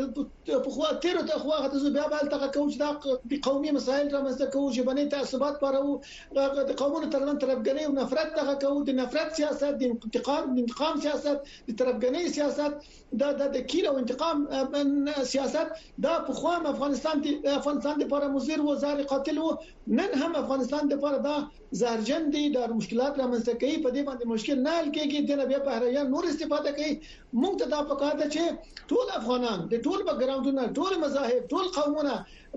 په خو تیر ته خو هغه ته بیا بل تک کوچ دا د قومي مسایل را مزه کوو چې باندې تعصبات پرو د قومونو ترمن طرفګنۍ او نفرت دغه کوو د نفرت سیاست د انتقام د انتقام سیاست د طرفګنۍ سیاست دا د کیر او انتقام سیاست دا په خو افغانستان د افغانستان لپاره مضر و زار قاتل و نن هم افغانستان لپاره دا زهرجن دي د مشکلات را مزه کوي په دې باندې مشکل نه حل کېږي د بیا په هریا نور استفاده کوي موږ ته دا پکاره ده چې ټول افغانان د ټول بګراوندونه ټول مذاهب ټول قومونه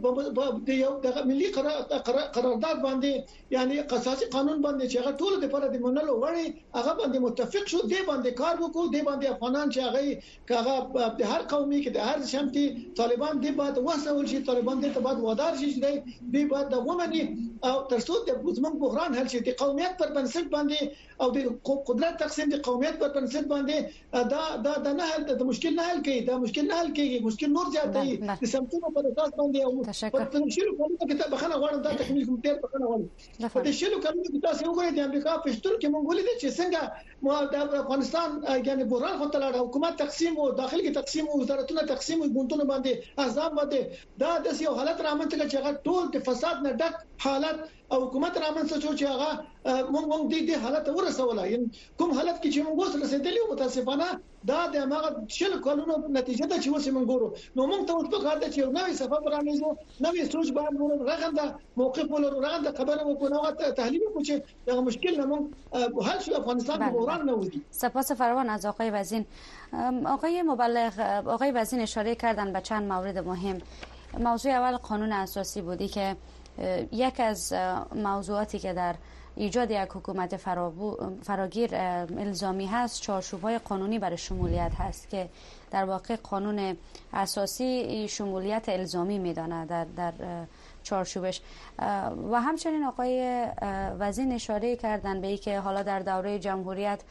د یو د ملي قرارداد باندې یعنی اساسي قانون باندې چې هغه ټول د لپاره د منلو وړي هغه باندې متفق شو دی باندې کار وکړو دی باندې افغانان چې هغه کاغه د هر قومي کې د هر شمتي طالبان دی باندې وسول شي طالبان دی ته بعد وادار شي دی دی بعد د ومني او ترڅو د زمونږ بحران حل شي د قومیت پر بنسټ باندې او د قدرت تقسیم د قومیت پر بنسټ باندې دا دا د نه حل د مشکل نه حل کوي دا مشکل نه حل کوي مشکل نور زیاتوي د سمتونو په اساس باندې او په شلو کلونو کې ته بخنه غواړم دا تکمیل کوم تیر بخنه غواړم په شلو کلونو کې تاسو وګورئ د امریکا په شتون کې مونږ ولیدل چې څنګه مو د افغانستان یعنی بحران خو تلاړ حکومت تقسیم او داخلي کې تقسیم او وزارتونو تقسیم او ګوندونو باندې احزاب باندې دا د یو حالت رامنځته چې هغه ټول د فساد نه ډک حالت او حکومت رامنځته چې هغه مونږ مونږ دې دې حالت ورسوله کوم حالت کې چې موږ اوس رسیدلی متاسفانه دا د هغه شل کلونو نتیجه ده چې اوس موږ ګورو نو موږ ته اوس په کار ده چې یو نوې صفه برانیزو نوې سوچ باندې رغنده موقف ولرو رغنده خبره وکړو نو تحلیل وکړو چې دا مشکل نه موږ حل شو افغانستان به بحران نه وځي. سپاس فراوان از آقای وزین. آقای مبلغ آقای وزین اشاره کردن به چند مورد مهم. موضوع اول قانون اساسی بودی که یک از موضوعاتی که در ایجاد یک حکومت فراگیر الزامی هست چارچوب‌های قانونی برای شمولیت هست که در واقع قانون اساسی شمولیت الزامی میدانه در در چارچوبش و همچنین آقای وزین اشاره کردن به اینکه حالا در دوره جمهوریت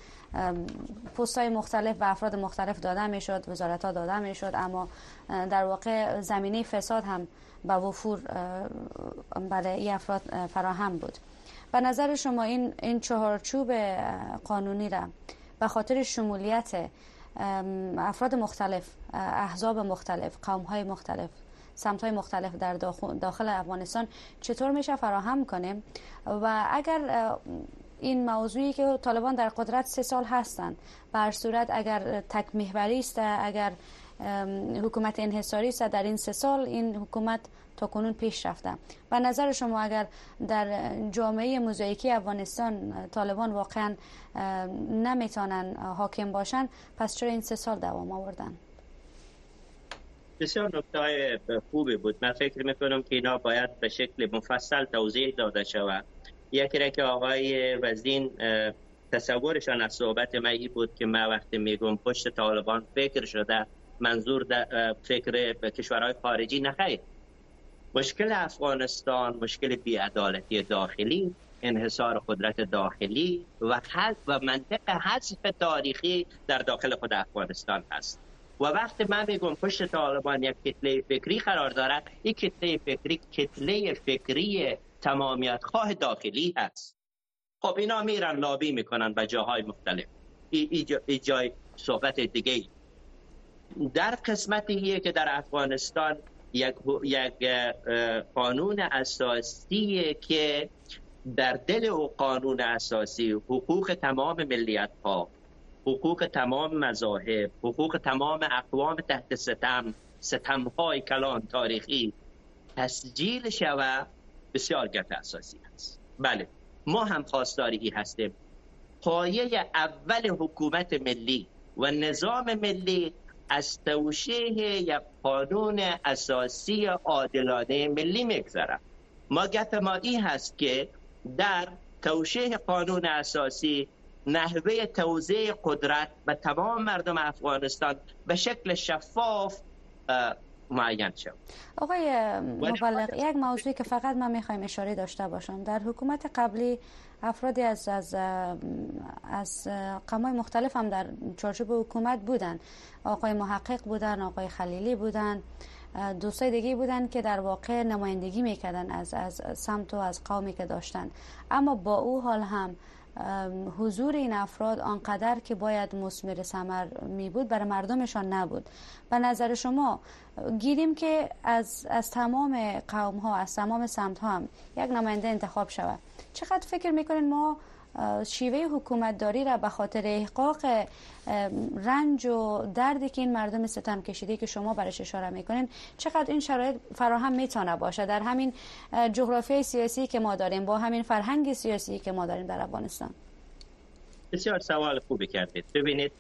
پست‌های مختلف و افراد مختلف داده میشد وزارت‌ها داده میشد اما در واقع زمینه فساد هم به وفور برای این افراد فراهم بود. به نظر شما این این چهارچوب قانونی را به خاطر شمولیت افراد مختلف، احزاب مختلف، قوم‌های مختلف، سمت‌های مختلف در داخل افغانستان چطور میشه فراهم کنیم و اگر این موضوعی که طالبان در قدرت سه سال هستند به هر صورت اگر تک محوری است اگر حکومت انحصاری است در این سه سال این حکومت تا کنون پیش رفته و نظر شما اگر در جامعه موزاییکی افغانستان طالبان واقعا نمیتونن حاکم باشن پس چرا این سه سال دوام آوردن؟ بسیار نکته خوبی بود. من فکر میکنم که اینا باید به شکل مفصل توضیح داده شود. یکی را که آقای وزین تصورشان از صحبت من این بود که من وقتی میگم پشت طالبان فکر شده منظور فکر کشورهای خارجی نخیر. مشکل افغانستان مشکل بی‌عدالتی داخلی، انحصار قدرت داخلی و حذف و منطق حذف تاریخی در داخل خود افغانستان هست. و وقتی من میگم پشت طالبان یک کتله فکری قرار دارد، این کتله فکری کتله فکری تمامیت خواه داخلی هست. خب اینا میرن لابی میکنن به جاهای مختلف. ای, ای, جا، ای جای صحبت دیگه. در قسمتیه که در افغانستان یک یک قانون اساسی که در دل او قانون اساسی حقوق تمام ملیت ها، حقوق تمام مذاهب، حقوق تمام اقوام تحت ستم، ستم های کلان تاریخی تسجیل شود بسیار گرد اساسی است. بله، ما هم خواستاری هستیم پایه اول حکومت ملی و نظام ملی از توشیح یک قانون اساسی عادلانه ملی میگذرد. ما گفت ما این هست که در توشیح قانون اساسی نحوه توزیع قدرت به تمام مردم افغانستان به شکل شفاف معین شد. آقای مبلغ، یک موضوعی که فقط من میخوایم اشاره داشته باشم، در حکومت قبلی افرادی از از از قوم‌های مختلف هم در چارچوب حکومت بودن. آقای محقق بودن، آقای خلیلی بودن، دوستای دیگه بودن که در واقع نمایندگی میکردن از از سمت و از قومی که داشتن، اما با او حال هم حضور این افراد آنقدر که باید مثمر ثمر می بود برای مردمشان نبود. به نظر شما گیریم که از از تمام قوم ها، از تمام سمت ها هم یک نماینده انتخاب شود، چقدر فکر میکنین ما شیوه حکومتداری را به خاطر احقاق رنج و دردی که این مردم ستم کشیده که شما برش اشاره میکنین، چقدر این شرایط فراهم میتونه باشه در همین جغرافیای سیاسی که ما داریم، با همین فرهنگ سیاسی که ما داریم در افغانستان؟ بسیار سوال خوبی کردید. ببینید،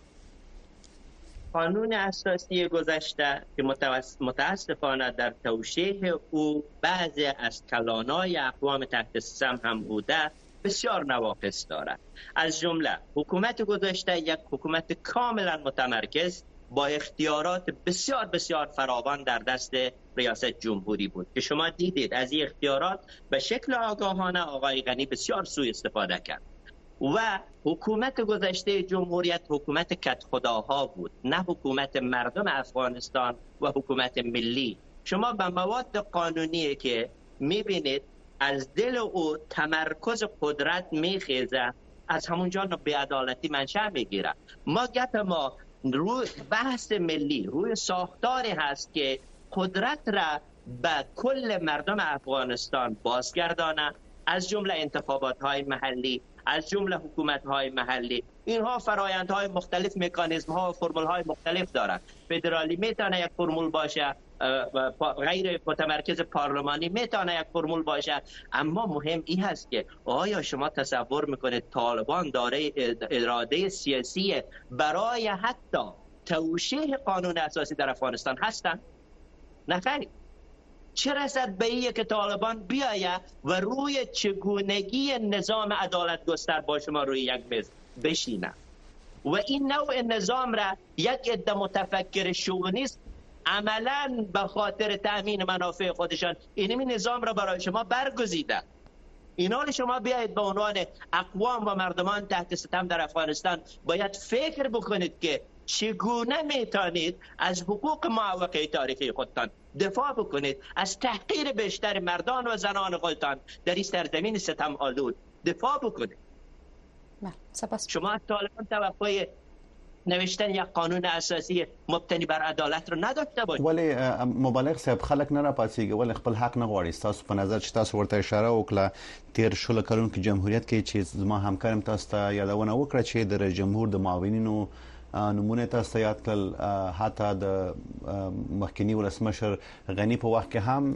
قانون اساسی گذشته که متاسفانه در توشیح او بعضی از کلانای اقوام تحت ستم هم بوده، بسیار نواقص دارد. از جمله حکومت گذشته یک حکومت کاملا متمرکز با اختیارات بسیار بسیار فراوان در دست ریاست جمهوری بود که شما دیدید از این اختیارات به شکل آگاهانه آقای غنی بسیار سوء استفاده کرد. و حکومت گذشته جمهوریت حکومت کدخداها بود، نه حکومت مردم افغانستان و حکومت ملی. شما به مواد قانونی که میبینید از دل او تمرکز قدرت میخیزه، از همونجا بی‌عدالتی منشأ میگیره. ما گپ ما روی بحث ملی، روی ساختاری هست که قدرت را به کل مردم افغانستان بازگردانه، از جمله انتخابات های محلی، از جمله حکومت های محلی. اینها فرایند های مختلف، مکانیزم ها و فرمول های مختلف دارند. فدرالی میتونه یک فرمول باشه، غیر متمرکز پارلمانی میتونه یک فرمول باشه، اما مهم این هست که آیا شما تصور میکنید طالبان داره اراده سیاسی برای حتی توشیح قانون اساسی در افغانستان هستند؟ نه خیر. چه رسد به این که طالبان بیاید و روی چگونگی نظام عدالت گستر با شما روی یک میز بشینه و این نوع نظام را یک عده متفکر شوونیست عملاً به خاطر تأمین منافع خودشان اینمی نظام را برای شما برگزیده. اینا رو شما بیایید به عنوان اقوام و مردمان تحت ستم در افغانستان باید فکر بکنید که چگونه میتونید از حقوق معوقه تاریخی خودتان دفاع بکنید، از تحقیر بیشتر مردان و زنان خودتان در این سرزمین ستم آلود دفاع بکنید. شما از طالبان توقع نوشتن یک قانون اساسی مبتنی بر عدالت رو نداشته باشید. ولی مبلغ صاحب خلک نه راپاسیږي ول خپل حق نه غواړي. تاسو په نظر چې تاسو ورته اشاره وکړه تیر شل کلونو کې جمهوریت کې چې زما همکارم تاسو ته یادونه وکړه چې د رئیس جمهور د معاونینو نمونه تاسو یاد کړل، حتی د مخکنی ولسمشر غنی په وخت کې هم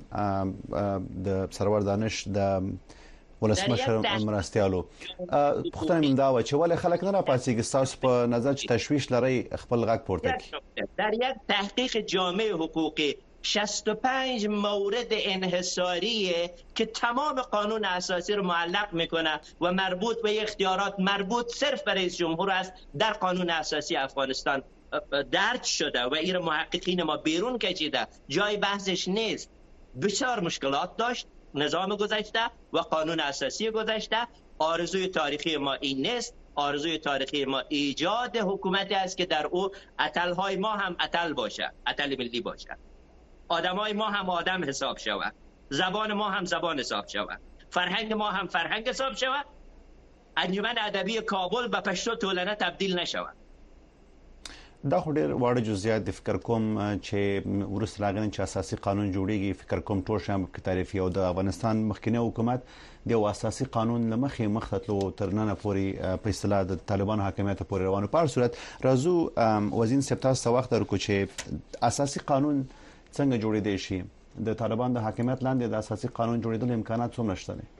د سرور دانش د ولسمشر مرستيالو پښتنه من دا و چې ولې خلک نه راپاسيږي. تاسو په نظر چې تشويش لري خپل غږ پورته کړئ. در یک تحقیق جامع حقوقی شصت و پنج مورد انحصاریه که تمام قانون اساسی رو معلق میکنه و مربوط به اختیارات مربوط صرف به رئیس جمهور است در قانون اساسی افغانستان درج شده و این محققین ما بیرون کشیده، جای بحثش نیست. بسیار مشکلات داشت نظام گذشته و قانون اساسی گذشته. آرزوی تاریخی ما این نیست. آرزوی تاریخی ما ایجاد حکومتی است که در او اتلهای ما هم اتل باشه، اتل ملی باشه، آدمای ما هم آدم حساب شود، زبان ما هم زبان حساب شود، فرهنگ ما هم فرهنگ حساب شود، انجمن ادبی کابل به پشتو تولنه تبدیل نشود. دا خو ډېر واړه جزئیات د فکر کوم چې ورسره راغلي چې اساسي قانون جوړیږي فکر کوم ټول شام په تعریفي او د افغانستان مخکنی حکومت د اساسي قانون لمخې مخته تر نن پورې په اصطلاح د طالبان حاکمیت پورې روانو په صورت راځو وزین سپتا سوخت درکو چې اساسي قانون څنګه جوړېدای شي د طالبان د حاکمیت لاندې د اساسي قانون جوړېدل امکانات څومره شته دي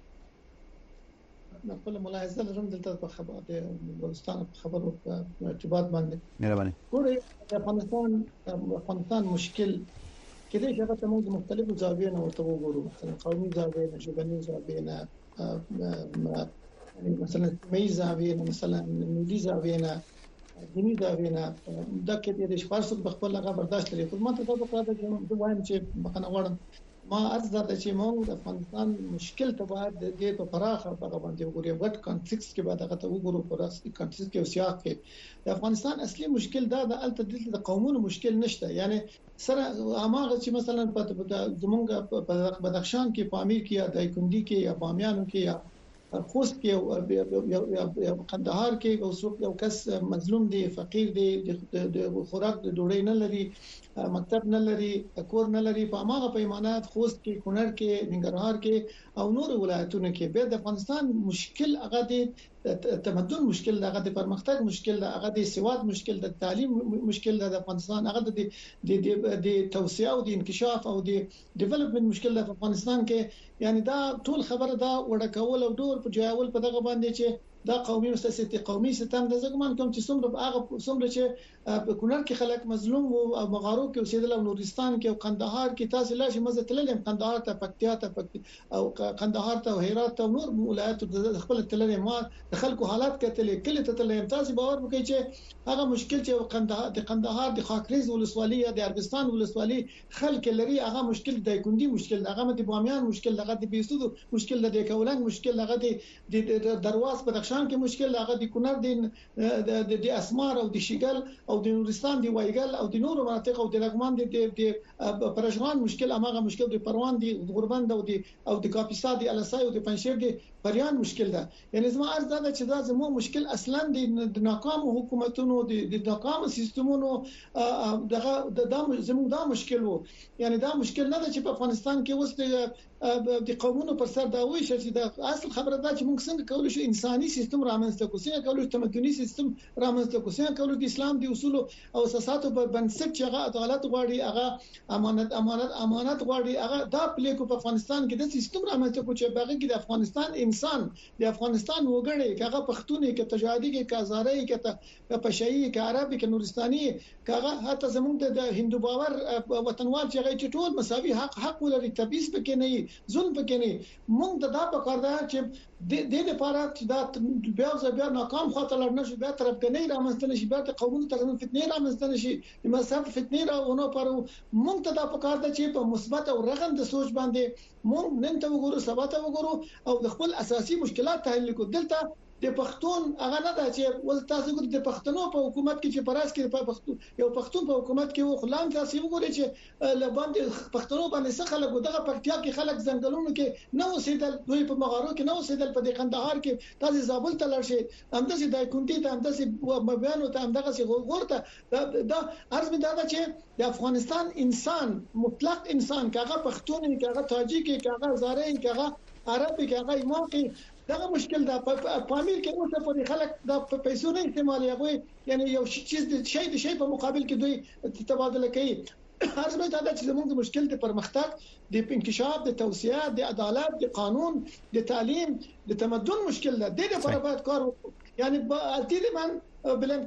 خپل ملاحظه لرم دلته په خبره د افغانستان په خبرو په ارتباط باندې مهرباني ګورئ د افغانستان افغانستان مشکل کله چې هغه موږ مختلفو زاویو نه ورته وګورو مثلا قومي زاویه نه ژبني زاویه نه مثلا مې زاویه نه مثلا ملي زاویه نه دیني زاویه نه دا کې د شپارسو په خپل هغه برداشت لري خو ماته دا په اړه چې وایم چې بخنه غواړم ما عرض درته چې موږ د افغانستان مشکل ته باید د دې په پراخه په باندې وګورو وټ کانټیکست کې باید هغه ته وګورو په راسي کانټیکست کې او سیاق کې د افغانستان اصلي مشکل دا د الته د قومونو مشکل نشته یعنی سره هغه چې مثلا په زمونږ په بدخشان کې پامیر کې یا دایکندي کې یا بامیانو کې یا خوست کې یا قندهار کې او څوک یو کس مظلوم دی فقیر دی د خوراک د ډوډۍ نه لري مکتب نه لري کور نه لري په هغه پیمانات خوست کې کونړ کې ننګرهار کې او نور ولایتونو کې به د افغانستان مشکل هغه دی تمدن مشکل هغه د پرمختګ مشکل هغه د سواد مشکل د تعلیم مشکل د افغانستان هغه د د توسعه او د انکشاف او د ډیولپمنٹ مشکل د افغانستان کې یعنی دا ټول خبره دا وړکول او ډور په جوړول په دغه باندې چې دا قومي مؤسسه قومي ستم د زګمان کوم چې څومره هغه څومره چې په کونړ کې خلک مظلوم او مغارو کې اوسېدل او نورستان کې او قندهار کې تاسو لا شي مزه تللم قندهار ته پکتیا ته او قندهار ته او هرات ته نور ولایت د خپل تللم ما د خلکو حالات کتلې کله ته تللم تاسو باور وکړئ چې هغه مشکل چې قندهار د قندهار د خاکریز ولسوالۍ د ارغستان ولسوالۍ خلک لري هغه مشکل د کندي مشکل هغه د بامیان مشکل هغه د بیسود مشکل د کولنګ مشکل هغه د درواز په شان کې مشکل هغه د کونړ د د اسمار او د شیګل او د نورستان دی وایګل او د نورو مناطق او د لغمان د پرشغان مشکل هغه مشکل د پروان دی غوربند او د او د کاپیسا دی الاسای او د پنځشیر دی پریان مشکل ده یعنی زما ارزه ده چې دا زمو مشکل اصلا د ناکام حکومتونو د ناکام سیستمونو دغه د زمو دا مشکل وو یعنی دا مشکل نه ده چې په افغانستان کې اوس د قومونو پر سر دا وایي چې د اصل خبره ده چې موږ څنګه کولای شو انساني سیستم رامنځته کوو څنګه کولای شو تمدني سیستم رامنځته کوو څنګه کولای د اسلام د اصول او اساساتو په بنسټ چې هغه عدالت غواړي هغه امانت امانت امانت غواړي هغه دا پلیکو په افغانستان کې د سیستم رامنځته کوو چې باغ کې د افغانستان انسان د افغانستان وګړي هغه پښتوني کې تجادي کې کازاري کې پشایي کې عربي کې نورستاني کې هغه زمونږ د هندو باور وطنوال چې هغه ټول مساوي حق حق ولري تبعیض پکې نه ظلم پکې نه مونږ د دا په کار ده چې د دې لپاره چې دا بیا ځبیا ناکام خاطر لړ نشي بیا طرفګنۍ رامنځته نشي بیا د قومونو ترمن فتنې رامنځته نشي د مذهب فتنې راونه پر مونږ ته دا په کار ده چې په مثبت او رغند سوچ باندې مونږ نن ته وګورو سبا ته وګورو او د خپل اساسي مشکلات تحلیل کو دلته د پښتون هغه نه ده چې ول تاسو ګورئ د پښتنو په حکومت کې چې پراس کې په پښتون یو پښتون په حکومت کې و خلان تاسو وګورئ چې لباندې پښتنو باندې څه خلک دغه پکتیا کې خلک ځنګلونو کې نه اوسېدل دوی په مغارو کې نه اوسېدل په قندهار کې تاسو زابل ته لړ شي همداسې د کونټي ته همداسې مبيانو ته همداسې غورته دا ارز می دا چې د افغانستان انسان مطلق انسان کاغه پښتون کاغه تاجیک کاغه زارین کاغه عربي کاغه ایماقي دا مشکل ده په پامیر کې اوسه په خلک د پیسو نه استعمالي هغه یعنی یو چیز د شی د شی په مقابل کې دوی تبادله کوي هر څه دا چې زموږ د مشکل د پرمختګ د انکشاف د توسعه د عدالت د قانون د تعلیم د تمدن مشکل ده د دې لپاره باید کار وکړو یعنی البته من بلند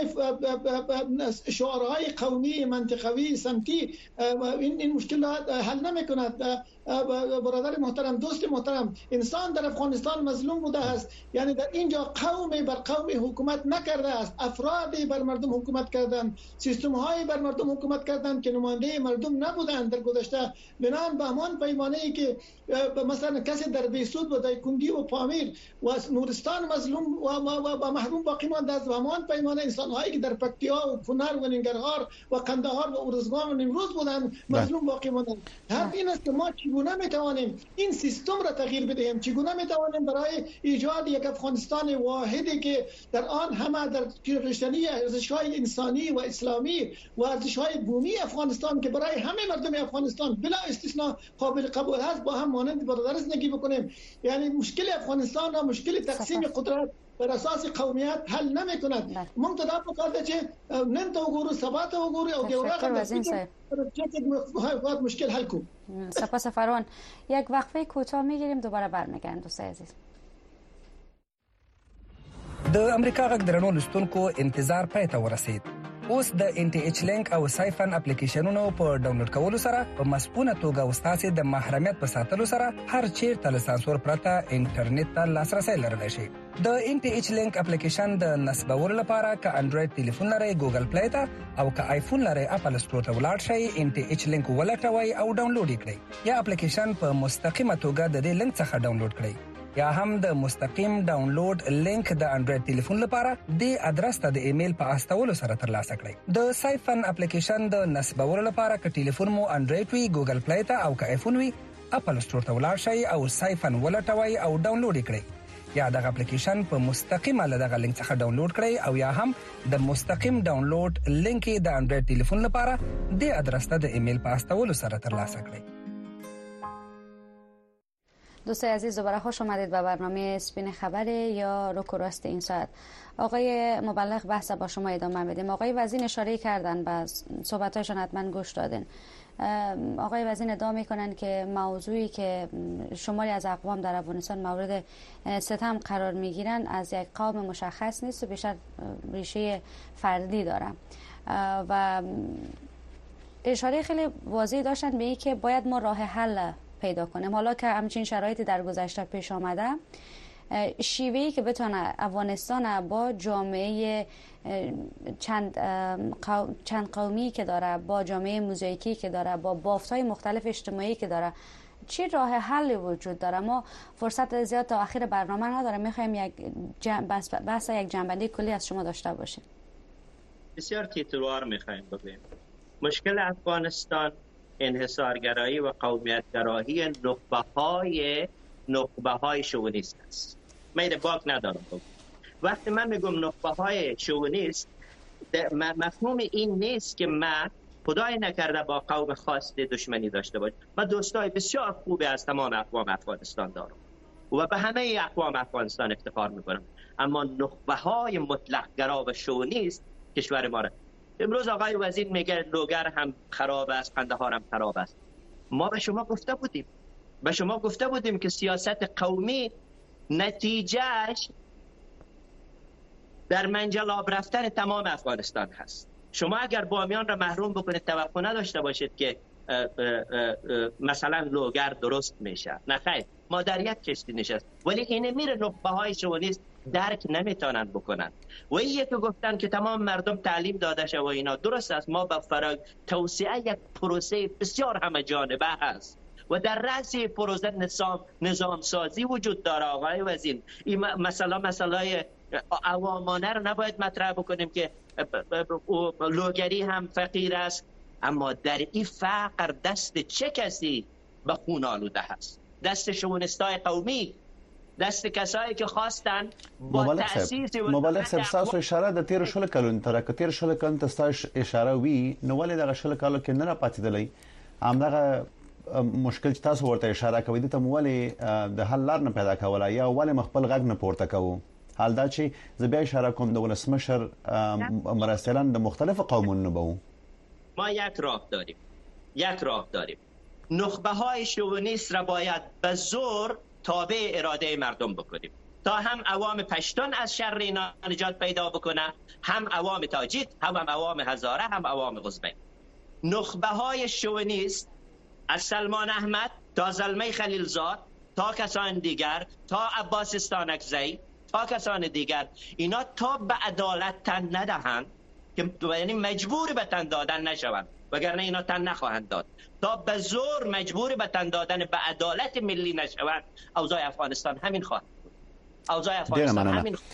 کردن شعارهای قومی منطقوی سمتی این این مشکلات حل نمیکند برادر محترم دوست محترم انسان در افغانستان مظلوم بوده است یعنی در اینجا قومی بر قومی حکومت نکرده است افرادی بر مردم حکومت کردند سیستم هایی بر مردم حکومت کردند که نماینده مردم نبودند در گذشته بنان به همان پیمانه ای که مثلا کسی در بیسود و دایکندی و پامیر و نورستان مظلوم و محروم باقی مانده است و همان پیمانه انسان‌هایی که در پکتیا و کنر و ننگرهار و قندهار و ارزگان و نیمروز بودند مظلوم باقی ماندند. حرف این است که ما چگونه میتوانیم این سیستم را تغییر بدهیم، چگونه میتوانیم برای ایجاد یک افغانستان واحدی که در آن همه در پیشرفتنی ارزش‌های انسانی و اسلامی و ارزش‌های بومی افغانستان که برای همه مردم افغانستان بلا استثناء قابل قبول هست با هم مانند برادر زندگی بکنیم. یعنی مشکل افغانستان و مشکل تقسیم قدرت بر اساس قومیت حل نمی‌کند. منتها فقط چه نن تا وګورو سبا تا وګورو او یو مشکل حل کو. سپاس فروان. یک وقفه کوتاه می‌گیریم دوباره برمیگردیم دوستای عزیز. د امریکا غږ درنو لستونکو انتظار پای ته ورسید. اوس د ان ټي ایچ لینک او سایفن اپلیکیشنونو په ډاونلوډ کولو سره په مسپونه توګه وستاسې د محرمیت په ساتلو سره هر چیرته له سانسور پرته انټرنیټ ته لاسرسی لرلی شي. د ان ټي ایچ لینک اپلیکیشن د نصبولو لپاره که انډراید ټلیفون لرئ ګوګل پلی ته او که آیفون لرئ اپل سټور ته ولاړ شئ، ان ټي ایچ لینک ولټوئ او ډاونلوډ یې کړئ، یا اپلیکیشن په مستقیمه توګه د دې لینک څخه ډاونلوډ کړئ، یا هم د مستقیم ډاونلوډ لینک د انډراید ټلیفون لپاره د ادرس ته د ایمیل په استولو سره ترلاسه کړئ. د سایفن اپلیکیشن د نصبولو لپاره که ټلیفون مو انډراید وي ګوګل پلی ته او که آیفون وي اپل سټور ته ولاړ شئ او سایفن ولټوئ او ډاونلوډ یې کړئ، یا دغه اپلیکیشن په مستقیمه له دغه لینک څخه ډاونلوډ کړئ او یا هم د مستقیم ډاونلوډ لینک د انډراید ټلیفون لپاره د ادرس ته د ایمیل په استولو سره ترلاسه کړئ. دوستای عزیز دوباره خوش آمدید به برنامه سپین خبر یا روک و راست این ساعت. آقای مبلغ بحث با شما ادامه بدیم. آقای وزین اشاره کردن و صحبتاشون حتما گوش دادن. آقای وزین ادعا میکنن که موضوعی که شماری از اقوام در افغانستان مورد ستم قرار میگیرن از یک قوم مشخص نیست و بیشتر ریشه فردی داره و اشاره خیلی واضحی داشتن به این که باید ما راه حل پیدا کنیم. حالا که همچین شرایطی در گذشته پیش آمده، شیوهی که بتونه افغانستان با جامعه چند قوم، چند قومی که داره، با جامعه موزاییکی که داره، با بافت‌های مختلف اجتماعی که داره، چی راه حلی وجود داره؟ ما فرصت زیاد تا آخر برنامه نداریم، میخوایم یک جن... بحث... بحث یک جنبندی کلی از شما داشته باشیم. بسیار تیتروار میخوایم بگیم. مشکل افغانستان انحصارگرایی و قومیتگرایی نخبه های نخبه های شوونیست است. من این باک ندارم. وقتی من میگم نخبه های شوونیست، مفهوم این نیست که من خدای نکرده با قوم خاص دشمنی داشته باشم. من دوستای بسیار خوبی از تمام اقوام افغانستان دارم و به همه اقوام افغانستان افتخار میکنم، اما نخبه های مطلق گرا و شوونیست کشور ما را. امروز آقای وزیر میگه لوگر هم خراب است، قندهار هم خراب است. ما به شما گفته بودیم به شما گفته بودیم که سیاست قومی نتیجهش در منجل آب رفتن تمام افغانستان هست. شما اگر بامیان را محروم بکنید توقع نداشته باشید که اه اه اه مثلا لوگر درست میشه. نه خیر، ما در یک کشتی نشست، ولی اینه میره نخبه های شوونیست درک نمیتونن بکنن. و این که گفتن که تمام مردم تعلیم داده شه و اینا درست است. ما با فرق توسعه یک پروسه بسیار همه جانبه هست و در رأس پروسه نظام نظام سازی وجود داره. آقای وزیر، این مثلا مسئله عوامانه رو نباید مطرح بکنیم که لوگری هم فقیر است، اما در این فقر دست چه کسی به خون آلوده هست؟ دست شوونیستای قومی، دست کسایی که خواستن با تأسیس مبالغ صاحب تاسو اشاره د تیر شل کلون تر که تیر شل کلون تاسو اشاره وی نو ولې دغه شل کلو کې نه پاتېدلې همدغه مشکل چې تاسو ورته اشاره کوي د تمولې د حل لار نه پیدا کولای یا ولې مخبل غږ نه پورته کوو. حال دا چې زه بیا اشاره کوم د ولسمشر مراسلان د مختلف قومونو بو ما یک راه داریم یک راه داریم نخبه های شوونیست را باید به زور تابع اراده مردم بکنیم تا هم عوام پشتون از شر اینا نجات پیدا بکنه، هم عوام تاجیک، هم عوام هزاره، هم عوام ازبک. نخبه های شوونیست از سلمان احمد تا زلمه خلیلزاد تا کسان دیگر تا عباس استانکزی تا کسان دیگر، اینا تا به عدالت تن ندهند که یعنی مجبور به تن دادن نشوند، وگرنه اینا تن نخواهند داد، تا به زور مجبور به تن دادن به عدالت ملی نشوند، اوضاع افغانستان همین خواهد بود. اوضاع افغانستان همین خواهد.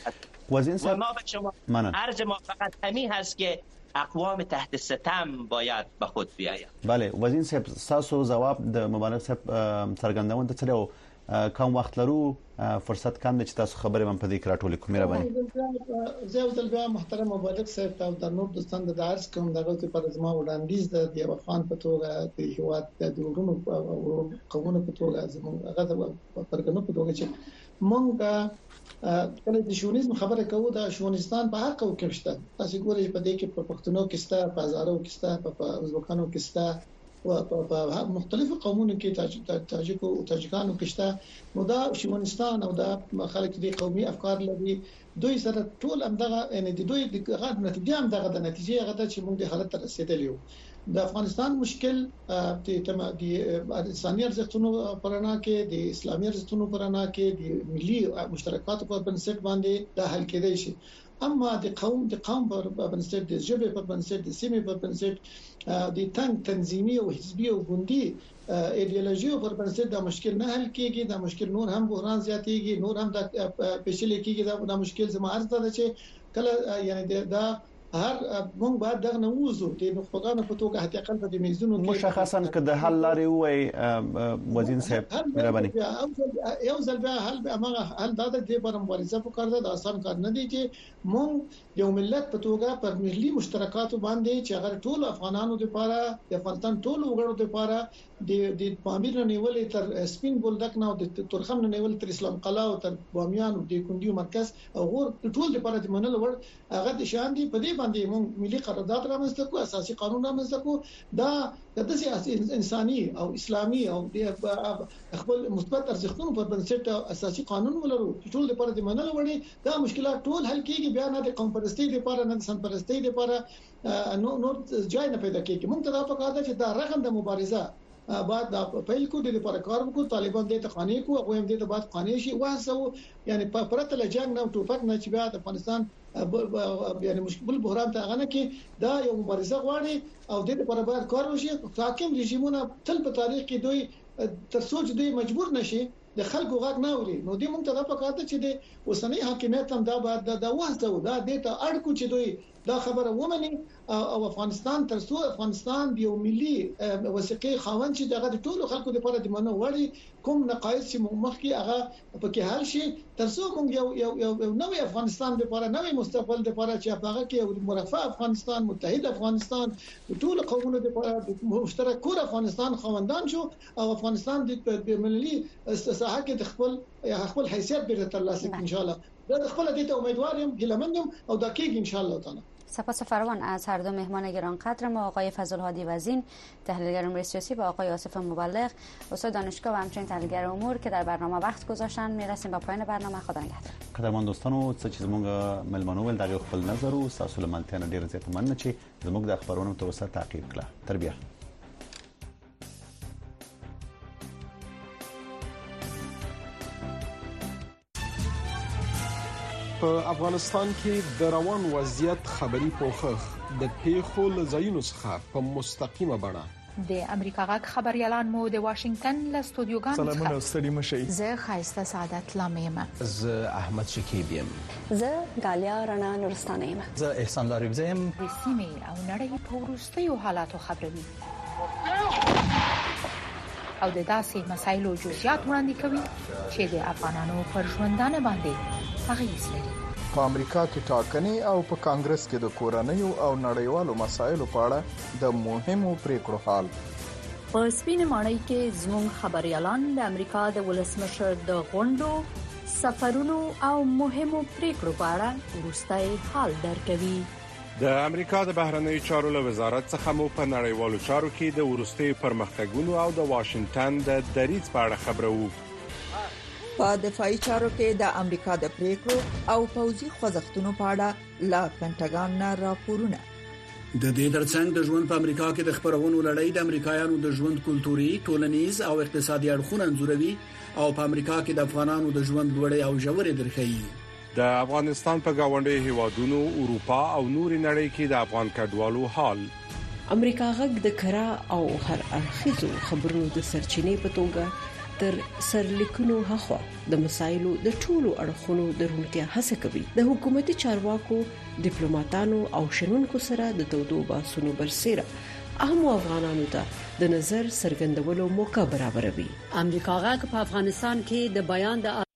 وزین صاحب ما به شما عرض ما فقط همین هست که اقوام تحت ستم باید به خود بیاید. بله وزین صاحب تاسو جواب د مبارک صاحب څرګندونه ته او کوم وخت لرو فرصت کم چې تاسو خبرې من په دې کې راټولې کوم مهرباني. زه ول بیا محترم مبارک صاحب ته د نور دوستان د عرض کوم دغه پر زما وړاندیز د یو افغان په توګه د هیواد د ورونو قومونو په توګه زموږ هغه د پرګنو په توګه چې مونږ کله د شونیزم خبره کوو د شونستان په هر قوم کې شته. تاسو ګورئ په دې کې په پښتنو کې شته، په هزارو کې شته، په ازبکانو کې شته او په مختلفو قومونو کې تاجکو او تاجکانو کې شته. نو دا شونستان او دا خلک دي قومي افکار لري، دوی سره ټول همدغه یعنی د دوی د غږ نتیجه همدغه د نتیجه هغه د چې موږ د حالت ته رسیدلی یو. د افغانستان مشکل د انساني ارزښتونو پرانا کې، د اسلامي ارزښتونو پرانا کې، د ملي مشترکاتو په بنسټ باندې د حل کېدای شي. اما د قوم د قوم په بنسټ، د ژبې په بنسټ، د سیمې په بنسټ، د تنګ تنظیمي او حزبي او ګوندي ایدئولوژي پر بنسټ دا مشکل نه حل کېږي. دا مشکل نور هم بحران زیاتېږي، نور هم د پېچلې کېږي. دا مشکل زما عرض ده چې کله یعنی دا هر مونږ باید دغه نووزو د نخبگانو په توګه حقیقت په میزونو کې مشخصا که د حل لارې وای وزین صاحب مهرباني یو ځل بیا حل هغه حل دا د دې پر مبارزه وکړه. د آسان کار نه دی چې مونږ یو ملت په توګه پر ملي مشترکاتو باندې چې هغه ټول افغانانو لپاره د افغانستان ټول وګړو لپاره د د پامیر نیولې تر سپین بولدک نه او د تورخم نه نیولې تر اسلام قلعه او تر بامیان او د کندیو مرکز او غور ټول لپاره د منل ور هغه د شان دي. په دې باندې موږ ملي قرارداد رامنځته کو، اساسي قانون رامنځته کو. دا د داسې انساني او اسلامي او د خپل مثبت ارزښتونو پر بنسټ اساسي قانون ولرو چې ټول لپاره د منل وړي. دا مشکلات ټول حل کیږي. بیا نه د قوم پرستی لپاره نه د سن پرستی لپاره نو نو ځای نه پیدا کیږي. موږ ته دا پکار ده چې دا رغند مبارزه بعد دا پیل کو د لپاره کار وکړو. طالبان دې ته قانې کو او هم دې ته بعد قانې شي واسو یعنی په پرته له جنگ نه ټوپک نه چې بیا د افغانستان یعنی مشکل بحران ته غنه کې دا یو مبارزه غواړي او دې لپاره باید کار وشي. حاکم رژیمونه تل په تاریخ کې دوی تر سوچ دوی مجبور نشي د خلکو غږ نه اوري. نو دې موږ ته دا پکار ده چې د اوسنۍ حاکمیت هم دا باید دا واسطه دا دې ته اړکو چې دوی دا خبره ومني او افغانستان تر څو افغانستان د یو ملي وثیقې خاوند چې دغه د ټولو خلکو لپاره د منو وړي کوم نقایص چې مخکې هغه پکې حل شي تر څو موږ یو یو یو نوې افغانستان لپاره نوې مستقبل لپاره چې هغه کې یو مرفه افغانستان، متحد افغانستان، ټول قومونو لپاره مشترک کور افغانستان خوندان شو او افغانستان د ملي ساحه کې د خپل خپل حیثیت به ترلاسه ان شاء الله. دا خپل د ته امیدوارم هیلمندم او دا کېږي ان شاء الله تعالی. سپاس فراوان از هر دو مهمان گرانقدر ما، آقای فضل‌هادی وزین تحلیلگر امور سیاسی و آقای آصف مبلغ استاد دانشگاه و همچنین تحلیلگر امور که در برنامه وقت گذاشتن. میرسیم به پایان برنامه. خدا نگهدار. قدرمن دوستانو څه چې زموږ ملمنو ول دغه خپل نظر او تاسو له ملتیا نه ډیر زیات مننه چې زموږ د خبرونو توسط تعقیب کړه. تربیه. په افغانستان کې د روان وضعیت خبري پوښښ د پیښو لزاینو څخه په مستقیمه بڼه د امریکا غږ خبريالان مو د واشنگټن له استودیوګانو څخه سلامونه ستړي مشي. زه خایسته سعادت لامیم. زه احمد شکیب یم. زه غالیا رڼا نورستانه یم. زه احسان لارب زم. د سیمې او نړۍ په وروستیو حالاتو خبروي او د داسې مسایلو جزئیات وړاندې کوي چې د افغانانو پر ژوندانه باندې اغیز لري. په امریکا کې ټاکنې او په کانګرس کې د کورنیو او نړیوالو مسایلو په اړه د مهمو پریکړو حال. په سپینې ماڼۍ کې زموږ خبريالان د امریکا د ولسمشر د غونډو، سفرونو او مهمو پریکړو په اړه وروستي حال درکوي. د امریکا د بهرنیو چارو له وزارت څخه مو په نړیوالو چارو کې د ورستي پرمختګونو او د واشنگټن د دریځ په اړه خبرو. په دفاعي چارو کې د امریکا د پریکړو او پوځي خوځښتونو په اړه لا پینټاګان نه راپورونه. د دې ترڅنګ د ژوند په امریکا کې د خبرونو لړۍ د امریکایانو د ژوند کلتوري، ټولنیز او اقتصادي اړخونه انځوروي او په امریکا کې د افغانانو د ژوند لوړې او ژورې درخې. د افغانستان په گاونډي هیوادونو، اروپا او نوري نړۍ کې د افغان کډوالو حال. امریکا غږ د کرا او هر اړخیزو خبرونو د سرچینې په توګه تر سرلیکونو هخوا د مسایلو د ټولو اړخونو د روڼتیا هڅه کوي. د حکومتي چارواکو، ډیپلوماټانو او شنونکو سره د تودو بحثونو برسېره اهم افغانانو ته د نظر څرګندولو موقع برابروي. امریکا غاک په افغانستان کې د بیان د